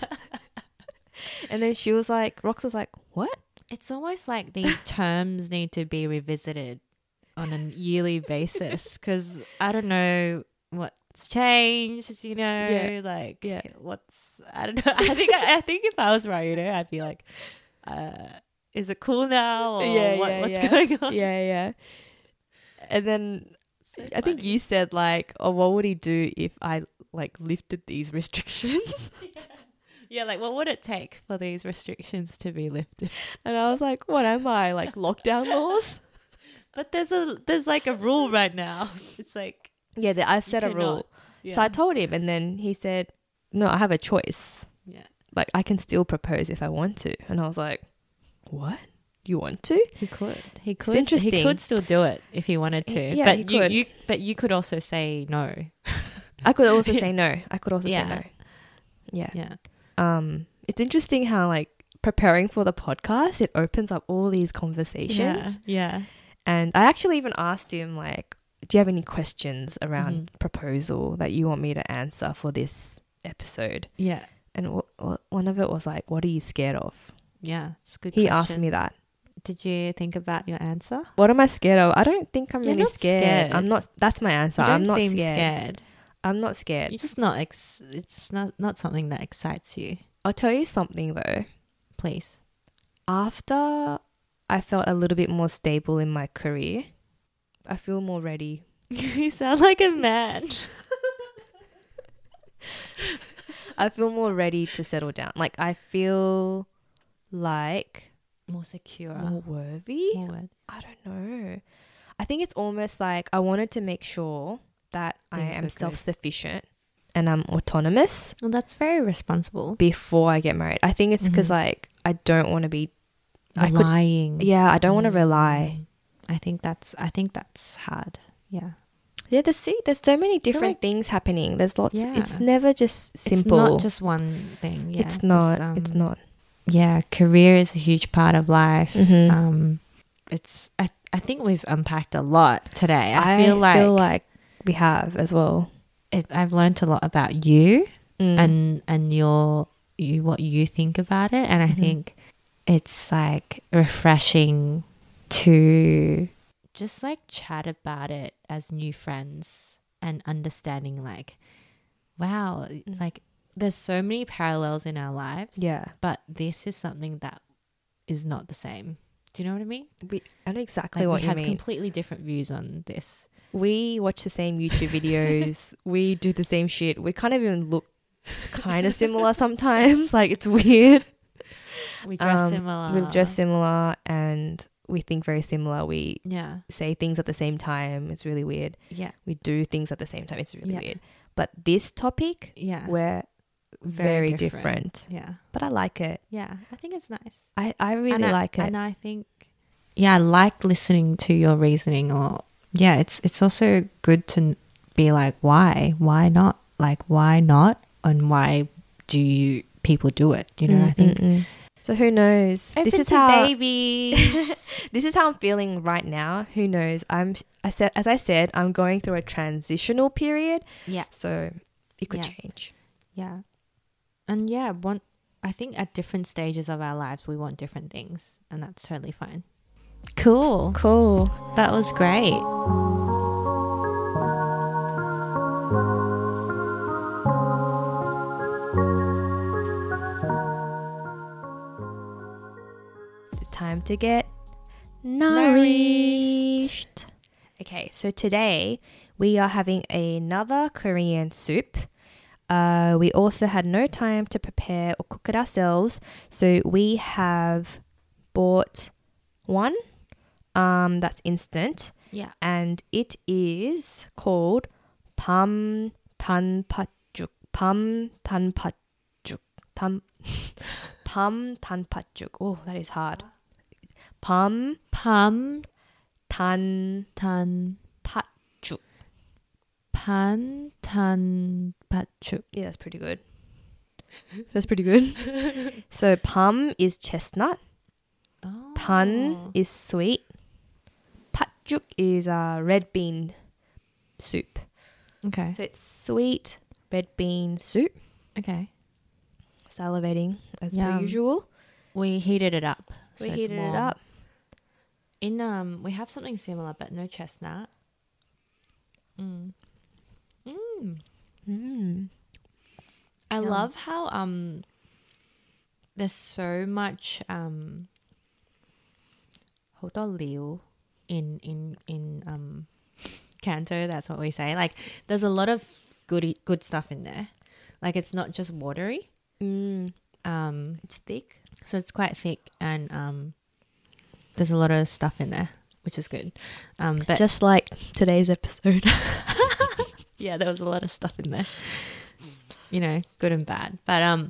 Speaker 1: And then she was like, Rox was like, what?
Speaker 2: It's almost like these terms need to be revisited on a yearly basis, because I don't know what's changed, you know,
Speaker 1: Yeah.
Speaker 2: like
Speaker 1: Yeah.
Speaker 2: what's, I don't know. I think, I think if I was Raido, I'd be like, uh, is it cool now? Or
Speaker 1: Yeah,
Speaker 2: what,
Speaker 1: yeah,
Speaker 2: what's
Speaker 1: yeah.
Speaker 2: going on?
Speaker 1: Yeah, yeah. And then
Speaker 2: So
Speaker 1: I think
Speaker 2: funny.
Speaker 1: you said like, oh, what would he do if I like lifted these restrictions?
Speaker 2: Yeah, like what would it take for these restrictions to be lifted?
Speaker 1: And I was like, what am I, like lockdown laws?
Speaker 2: But there's a there's like a rule right now. It's like,
Speaker 1: Yeah, the, I've
Speaker 2: you
Speaker 1: set a rule.
Speaker 2: cannot- Yeah.
Speaker 1: So I told him, and then he said, no, I have a choice.
Speaker 2: yeah.
Speaker 1: Like, I can still propose if I want to. And I was like, what? You want to?
Speaker 2: He could. He could.
Speaker 1: interesting.
Speaker 2: He could still do it if he wanted to.
Speaker 1: Yeah,
Speaker 2: but
Speaker 1: he
Speaker 2: you,
Speaker 1: could.
Speaker 2: you but you could also say no.
Speaker 1: I could also say no. I could also
Speaker 2: Yeah.
Speaker 1: say no. Yeah.
Speaker 2: Yeah.
Speaker 1: Um, it's interesting how like preparing for the podcast, it opens up all these conversations.
Speaker 2: Yeah. Yeah.
Speaker 1: And I actually even asked him like, do you have any questions around
Speaker 2: Mhm.
Speaker 1: proposal that you want me to answer for this episode?
Speaker 2: Yeah.
Speaker 1: And w- w- one of it was like, what are you scared of?
Speaker 2: Yeah. It's a good
Speaker 1: He
Speaker 2: question.
Speaker 1: asked me that.
Speaker 2: Did you think about your answer?
Speaker 1: What am I scared of? I don't think I'm
Speaker 2: You're
Speaker 1: really
Speaker 2: not
Speaker 1: scared.
Speaker 2: scared.
Speaker 1: I'm not. That's my answer.
Speaker 2: You don't
Speaker 1: I'm not
Speaker 2: seem
Speaker 1: scared.
Speaker 2: scared.
Speaker 1: I'm not scared.
Speaker 2: You're just not. Ex- it's not not something that excites you.
Speaker 1: I'll tell you something though.
Speaker 2: Please.
Speaker 1: After I felt a little bit more stable in my career, I feel more ready.
Speaker 2: You sound like a man.
Speaker 1: I feel more ready to settle down. Like, I feel like
Speaker 2: More secure.
Speaker 1: more worthy.
Speaker 2: More word.
Speaker 1: I don't know. I think it's almost like I wanted to make sure that I
Speaker 2: Things were
Speaker 1: am
Speaker 2: good.
Speaker 1: self-sufficient and I'm autonomous
Speaker 2: Well, that's very responsible.
Speaker 1: before I get married. I think it's because
Speaker 2: Mhm.
Speaker 1: like I don't want to be. I could-
Speaker 2: Relying.
Speaker 1: Yeah, I don't want to rely.
Speaker 2: I think that's. I think that's hard. Yeah.
Speaker 1: Yeah, there's see, there's so many different
Speaker 2: like-
Speaker 1: things happening. There's lots.
Speaker 2: Yeah.
Speaker 1: It's never just simple.
Speaker 2: It's not just one thing. Yeah.
Speaker 1: it's not.
Speaker 2: um,
Speaker 1: it's not.
Speaker 2: Yeah, career is a huge part of life.
Speaker 1: Mhm.
Speaker 2: Um, it's. I. I think we've unpacked a lot today. I, feel like,
Speaker 1: feel like we have as well.
Speaker 2: it, I've learned a lot about you
Speaker 1: Mm.
Speaker 2: and and your you what you think about it, and I
Speaker 1: Mhm.
Speaker 2: think it's like refreshing to just like chat about it as new friends and understanding like, wow,
Speaker 1: Mm.
Speaker 2: like there's so many parallels in our lives.
Speaker 1: Yeah.
Speaker 2: But this is something that is not the same. Do you know what I mean?
Speaker 1: We, I know exactly
Speaker 2: Like
Speaker 1: what
Speaker 2: we
Speaker 1: you
Speaker 2: have
Speaker 1: mean.
Speaker 2: completely different views on this.
Speaker 1: We watch the same YouTube videos. We do the same shit. We kind of even look kind of similar sometimes. Like, it's weird.
Speaker 2: We dress
Speaker 1: Um,
Speaker 2: similar.
Speaker 1: We dress similar and we think very similar. We
Speaker 2: Yeah.
Speaker 1: say things at the same time. It's really weird.
Speaker 2: Yeah.
Speaker 1: We do things at the same time. It's really
Speaker 2: Yeah.
Speaker 1: weird. But this topic,
Speaker 2: Yeah.
Speaker 1: we're very, different.
Speaker 2: Yeah.
Speaker 1: But I like it.
Speaker 2: Yeah. I think it's nice.
Speaker 1: I, I really
Speaker 2: and I,
Speaker 1: like it.
Speaker 2: And I think, yeah, I like listening to your reasoning. Or yeah, it's it's also good to be like, why, why not? Like, why not? And why do you people do it? You know, I think.
Speaker 1: Mm-mm-mm. So who knows?
Speaker 2: Open
Speaker 1: this is
Speaker 2: to
Speaker 1: how
Speaker 2: babies.
Speaker 1: this is how I'm feeling right now. Who knows? I'm I said as I said, I'm going through a transitional period.
Speaker 2: Yeah.
Speaker 1: So it could
Speaker 2: Yeah.
Speaker 1: change.
Speaker 2: Yeah. And yeah, want I think at different stages of our lives we want different things, and that's totally fine. Cool.
Speaker 1: Cool.
Speaker 2: That was great.
Speaker 1: It's time to get
Speaker 2: Nourished.
Speaker 1: nourished. Okay, so today we are having another Korean soup. Uh, we also had no time to prepare or cook it ourselves, so we have bought one um, that's instant,
Speaker 2: Yeah.
Speaker 1: and it is called Pam Tan Patjuk. Pam Tan Patjuk. Pam Pam Tan Patjuk. Oh, that is hard. Pam
Speaker 2: Pam
Speaker 1: Tan
Speaker 2: tan
Speaker 1: Patjuk.
Speaker 2: pan tan patchu.
Speaker 1: Yeah, that's pretty good. That's pretty good. So Pam is chestnut.
Speaker 2: Oh.
Speaker 1: Tan is sweet. Patjuk is uh, red bean soup.
Speaker 2: Okay.
Speaker 1: So it's sweet red bean soup.
Speaker 2: Okay.
Speaker 1: Salivating as per
Speaker 2: Yum.
Speaker 1: usual.
Speaker 2: We heated it up. So
Speaker 1: We
Speaker 2: it's
Speaker 1: heated it
Speaker 2: warm.
Speaker 1: up.
Speaker 2: In um, we have something similar, but no chestnut. Mm. Mm.
Speaker 1: Mm.
Speaker 2: I
Speaker 1: Yum.
Speaker 2: love how um, there's so much um, 好多料 in in in um, Canto. That's what we say. Like, there's a lot of good good stuff in there. Like, it's not just watery.
Speaker 1: Mm.
Speaker 2: Um,
Speaker 1: It's thick.
Speaker 2: so it's quite thick, and um, there's a lot of stuff in there, which is good. Um, but
Speaker 1: Just like today's episode.
Speaker 2: yeah, there was a lot of stuff in there. You know, good and bad. But um,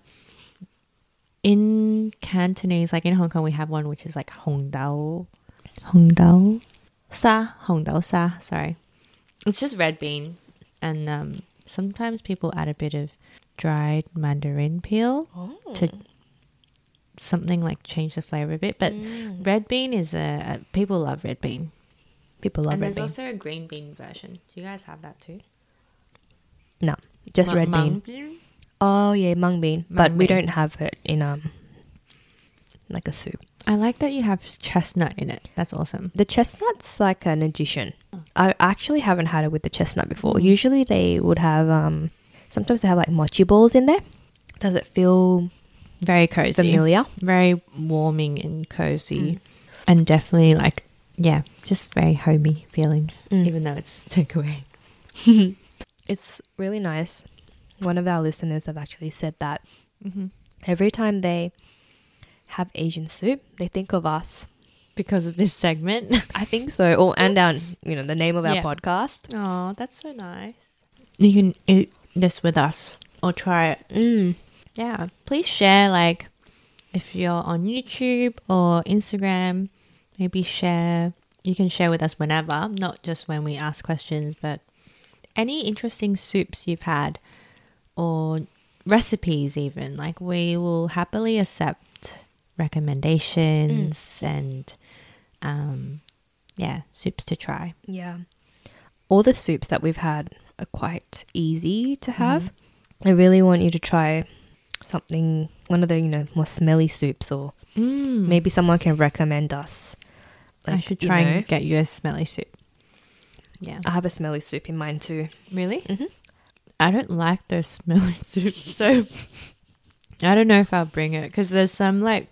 Speaker 2: in Cantonese, like in Hong Kong, we have one which is like Hong Dao, Hong Dao Sa, Hong Dao Sa. Sorry, it's just red bean, and um, sometimes people add a bit of dried mandarin peel
Speaker 1: Oh.
Speaker 2: to something like change the flavor a bit. But
Speaker 1: Mm.
Speaker 2: red bean is a, a people love red bean.
Speaker 1: People love
Speaker 2: and
Speaker 1: red
Speaker 2: there's
Speaker 1: bean.
Speaker 2: also a green bean version. Do you guys have that too?
Speaker 1: No, just
Speaker 2: Mu-
Speaker 1: red
Speaker 2: mung
Speaker 1: bean. Oh yeah, mung bean. but
Speaker 2: Mung
Speaker 1: we
Speaker 2: bean.
Speaker 1: don't have it in um like a soup.
Speaker 2: I like that you have chestnut in it. That's awesome.
Speaker 1: The chestnut's like an addition. I actually haven't had it with the chestnut before.
Speaker 2: Mm.
Speaker 1: Usually they would have um sometimes they have like mochi balls in there. Does it feel
Speaker 2: Very cozy.
Speaker 1: familiar?
Speaker 2: Very warming and cozy.
Speaker 1: Mm.
Speaker 2: And definitely like, yeah, just very homey feeling,
Speaker 1: Mm.
Speaker 2: even though it's takeaway.
Speaker 1: It's really nice. One of our listeners have actually said that
Speaker 2: Mm-hmm.
Speaker 1: every time they have Asian soup, they think of us.
Speaker 2: Because of this segment.
Speaker 1: I think so. Or and our, you know, the name of our
Speaker 2: Yeah.
Speaker 1: podcast.
Speaker 2: Oh, that's so nice. You can eat this with us or try it.
Speaker 1: Mm.
Speaker 2: Yeah. Please share, like, if you're on YouTube or Instagram, maybe share. You can share with us whenever, not just when we ask questions, but any interesting soups you've had or recipes even. Like, we will happily accept recommendations and, um, yeah, soups to try.
Speaker 1: Yeah. All the soups that we've had are quite easy to have. I really want you to try something, one of the, you know, more smelly soups, or
Speaker 2: Mm.
Speaker 1: maybe someone can recommend us
Speaker 2: I
Speaker 1: Like,
Speaker 2: should
Speaker 1: you
Speaker 2: try
Speaker 1: know.
Speaker 2: and get you a smelly soup. Yeah.
Speaker 1: I have a smelly soup in mine too.
Speaker 2: Really?
Speaker 1: Mm-hmm.
Speaker 2: I don't like those smelly soups, so I don't know if I'll bring it because there's some like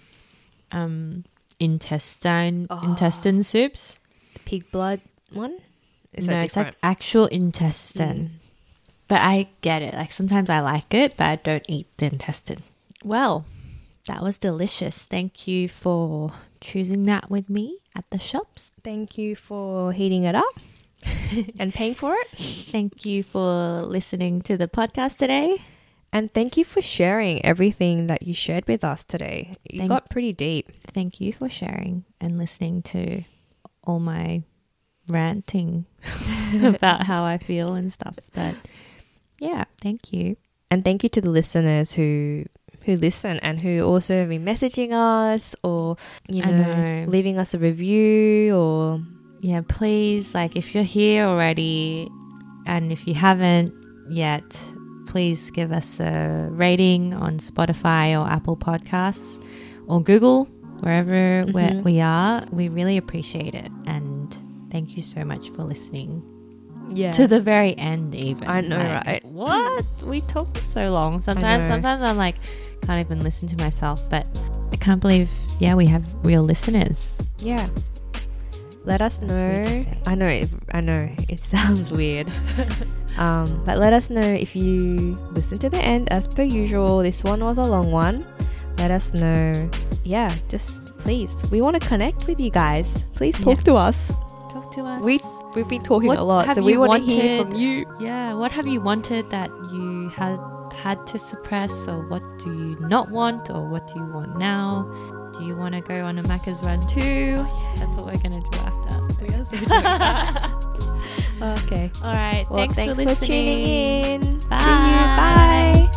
Speaker 2: um intestine
Speaker 1: Oh.
Speaker 2: intestine soups.
Speaker 1: Pig blood one? Is
Speaker 2: no,
Speaker 1: that
Speaker 2: it's like
Speaker 1: different?
Speaker 2: actual intestine. But I get it. Like sometimes I like it, but I don't eat the intestine. Well, that was delicious. Thank you for choosing that with me at the shops.
Speaker 1: Thank you for heating it up and paying for it.
Speaker 2: Thank you for listening to the podcast today.
Speaker 1: And thank you for sharing everything that you shared with us today. You
Speaker 2: Thank-
Speaker 1: got pretty deep.
Speaker 2: Thank you for sharing and listening to all my ranting about how I feel and stuff. But yeah, thank you.
Speaker 1: And thank you to the listeners who who listen and who also have been messaging us or, you
Speaker 2: I
Speaker 1: know,
Speaker 2: know.
Speaker 1: leaving us a review or...
Speaker 2: Yeah, please, like if you're here already and if you haven't yet, please give us a rating on Spotify or Apple Podcasts or Google, wherever
Speaker 1: Mhm.
Speaker 2: where we are. We really appreciate it. And thank you so much for listening
Speaker 1: Yeah.
Speaker 2: to the very end even.
Speaker 1: I know,
Speaker 2: Like,
Speaker 1: right?
Speaker 2: What? We talk for so long. Sometimes
Speaker 1: know.
Speaker 2: sometimes I'm like, can't even listen to myself. But I can't believe, yeah, we have real listeners.
Speaker 1: Yeah. Let us
Speaker 2: That's weird to
Speaker 1: know.
Speaker 2: say.
Speaker 1: I know. It, I know. It sounds weird. um, but let us know if you listen to the end. As per usual, this one was a long one. Let us know. Yeah, just please. We want to connect with you guys. Please talk
Speaker 2: Yeah.
Speaker 1: to us.
Speaker 2: Talk to us.
Speaker 1: We we've been talking
Speaker 2: What
Speaker 1: a lot,
Speaker 2: have
Speaker 1: so we
Speaker 2: you
Speaker 1: want to hear
Speaker 2: wanted?
Speaker 1: from you.
Speaker 2: Yeah, what have you wanted that you had had to suppress, or what do you not want, or what do you want now? Do you want to go on a Macca's run too? That's what we're gonna do after. So.
Speaker 1: We are still doing that. Okay.
Speaker 2: All right.
Speaker 1: Well,
Speaker 2: thanks,
Speaker 1: thanks
Speaker 2: for
Speaker 1: for
Speaker 2: listening.
Speaker 1: tuning in. See you.
Speaker 2: Bye.
Speaker 1: Bye.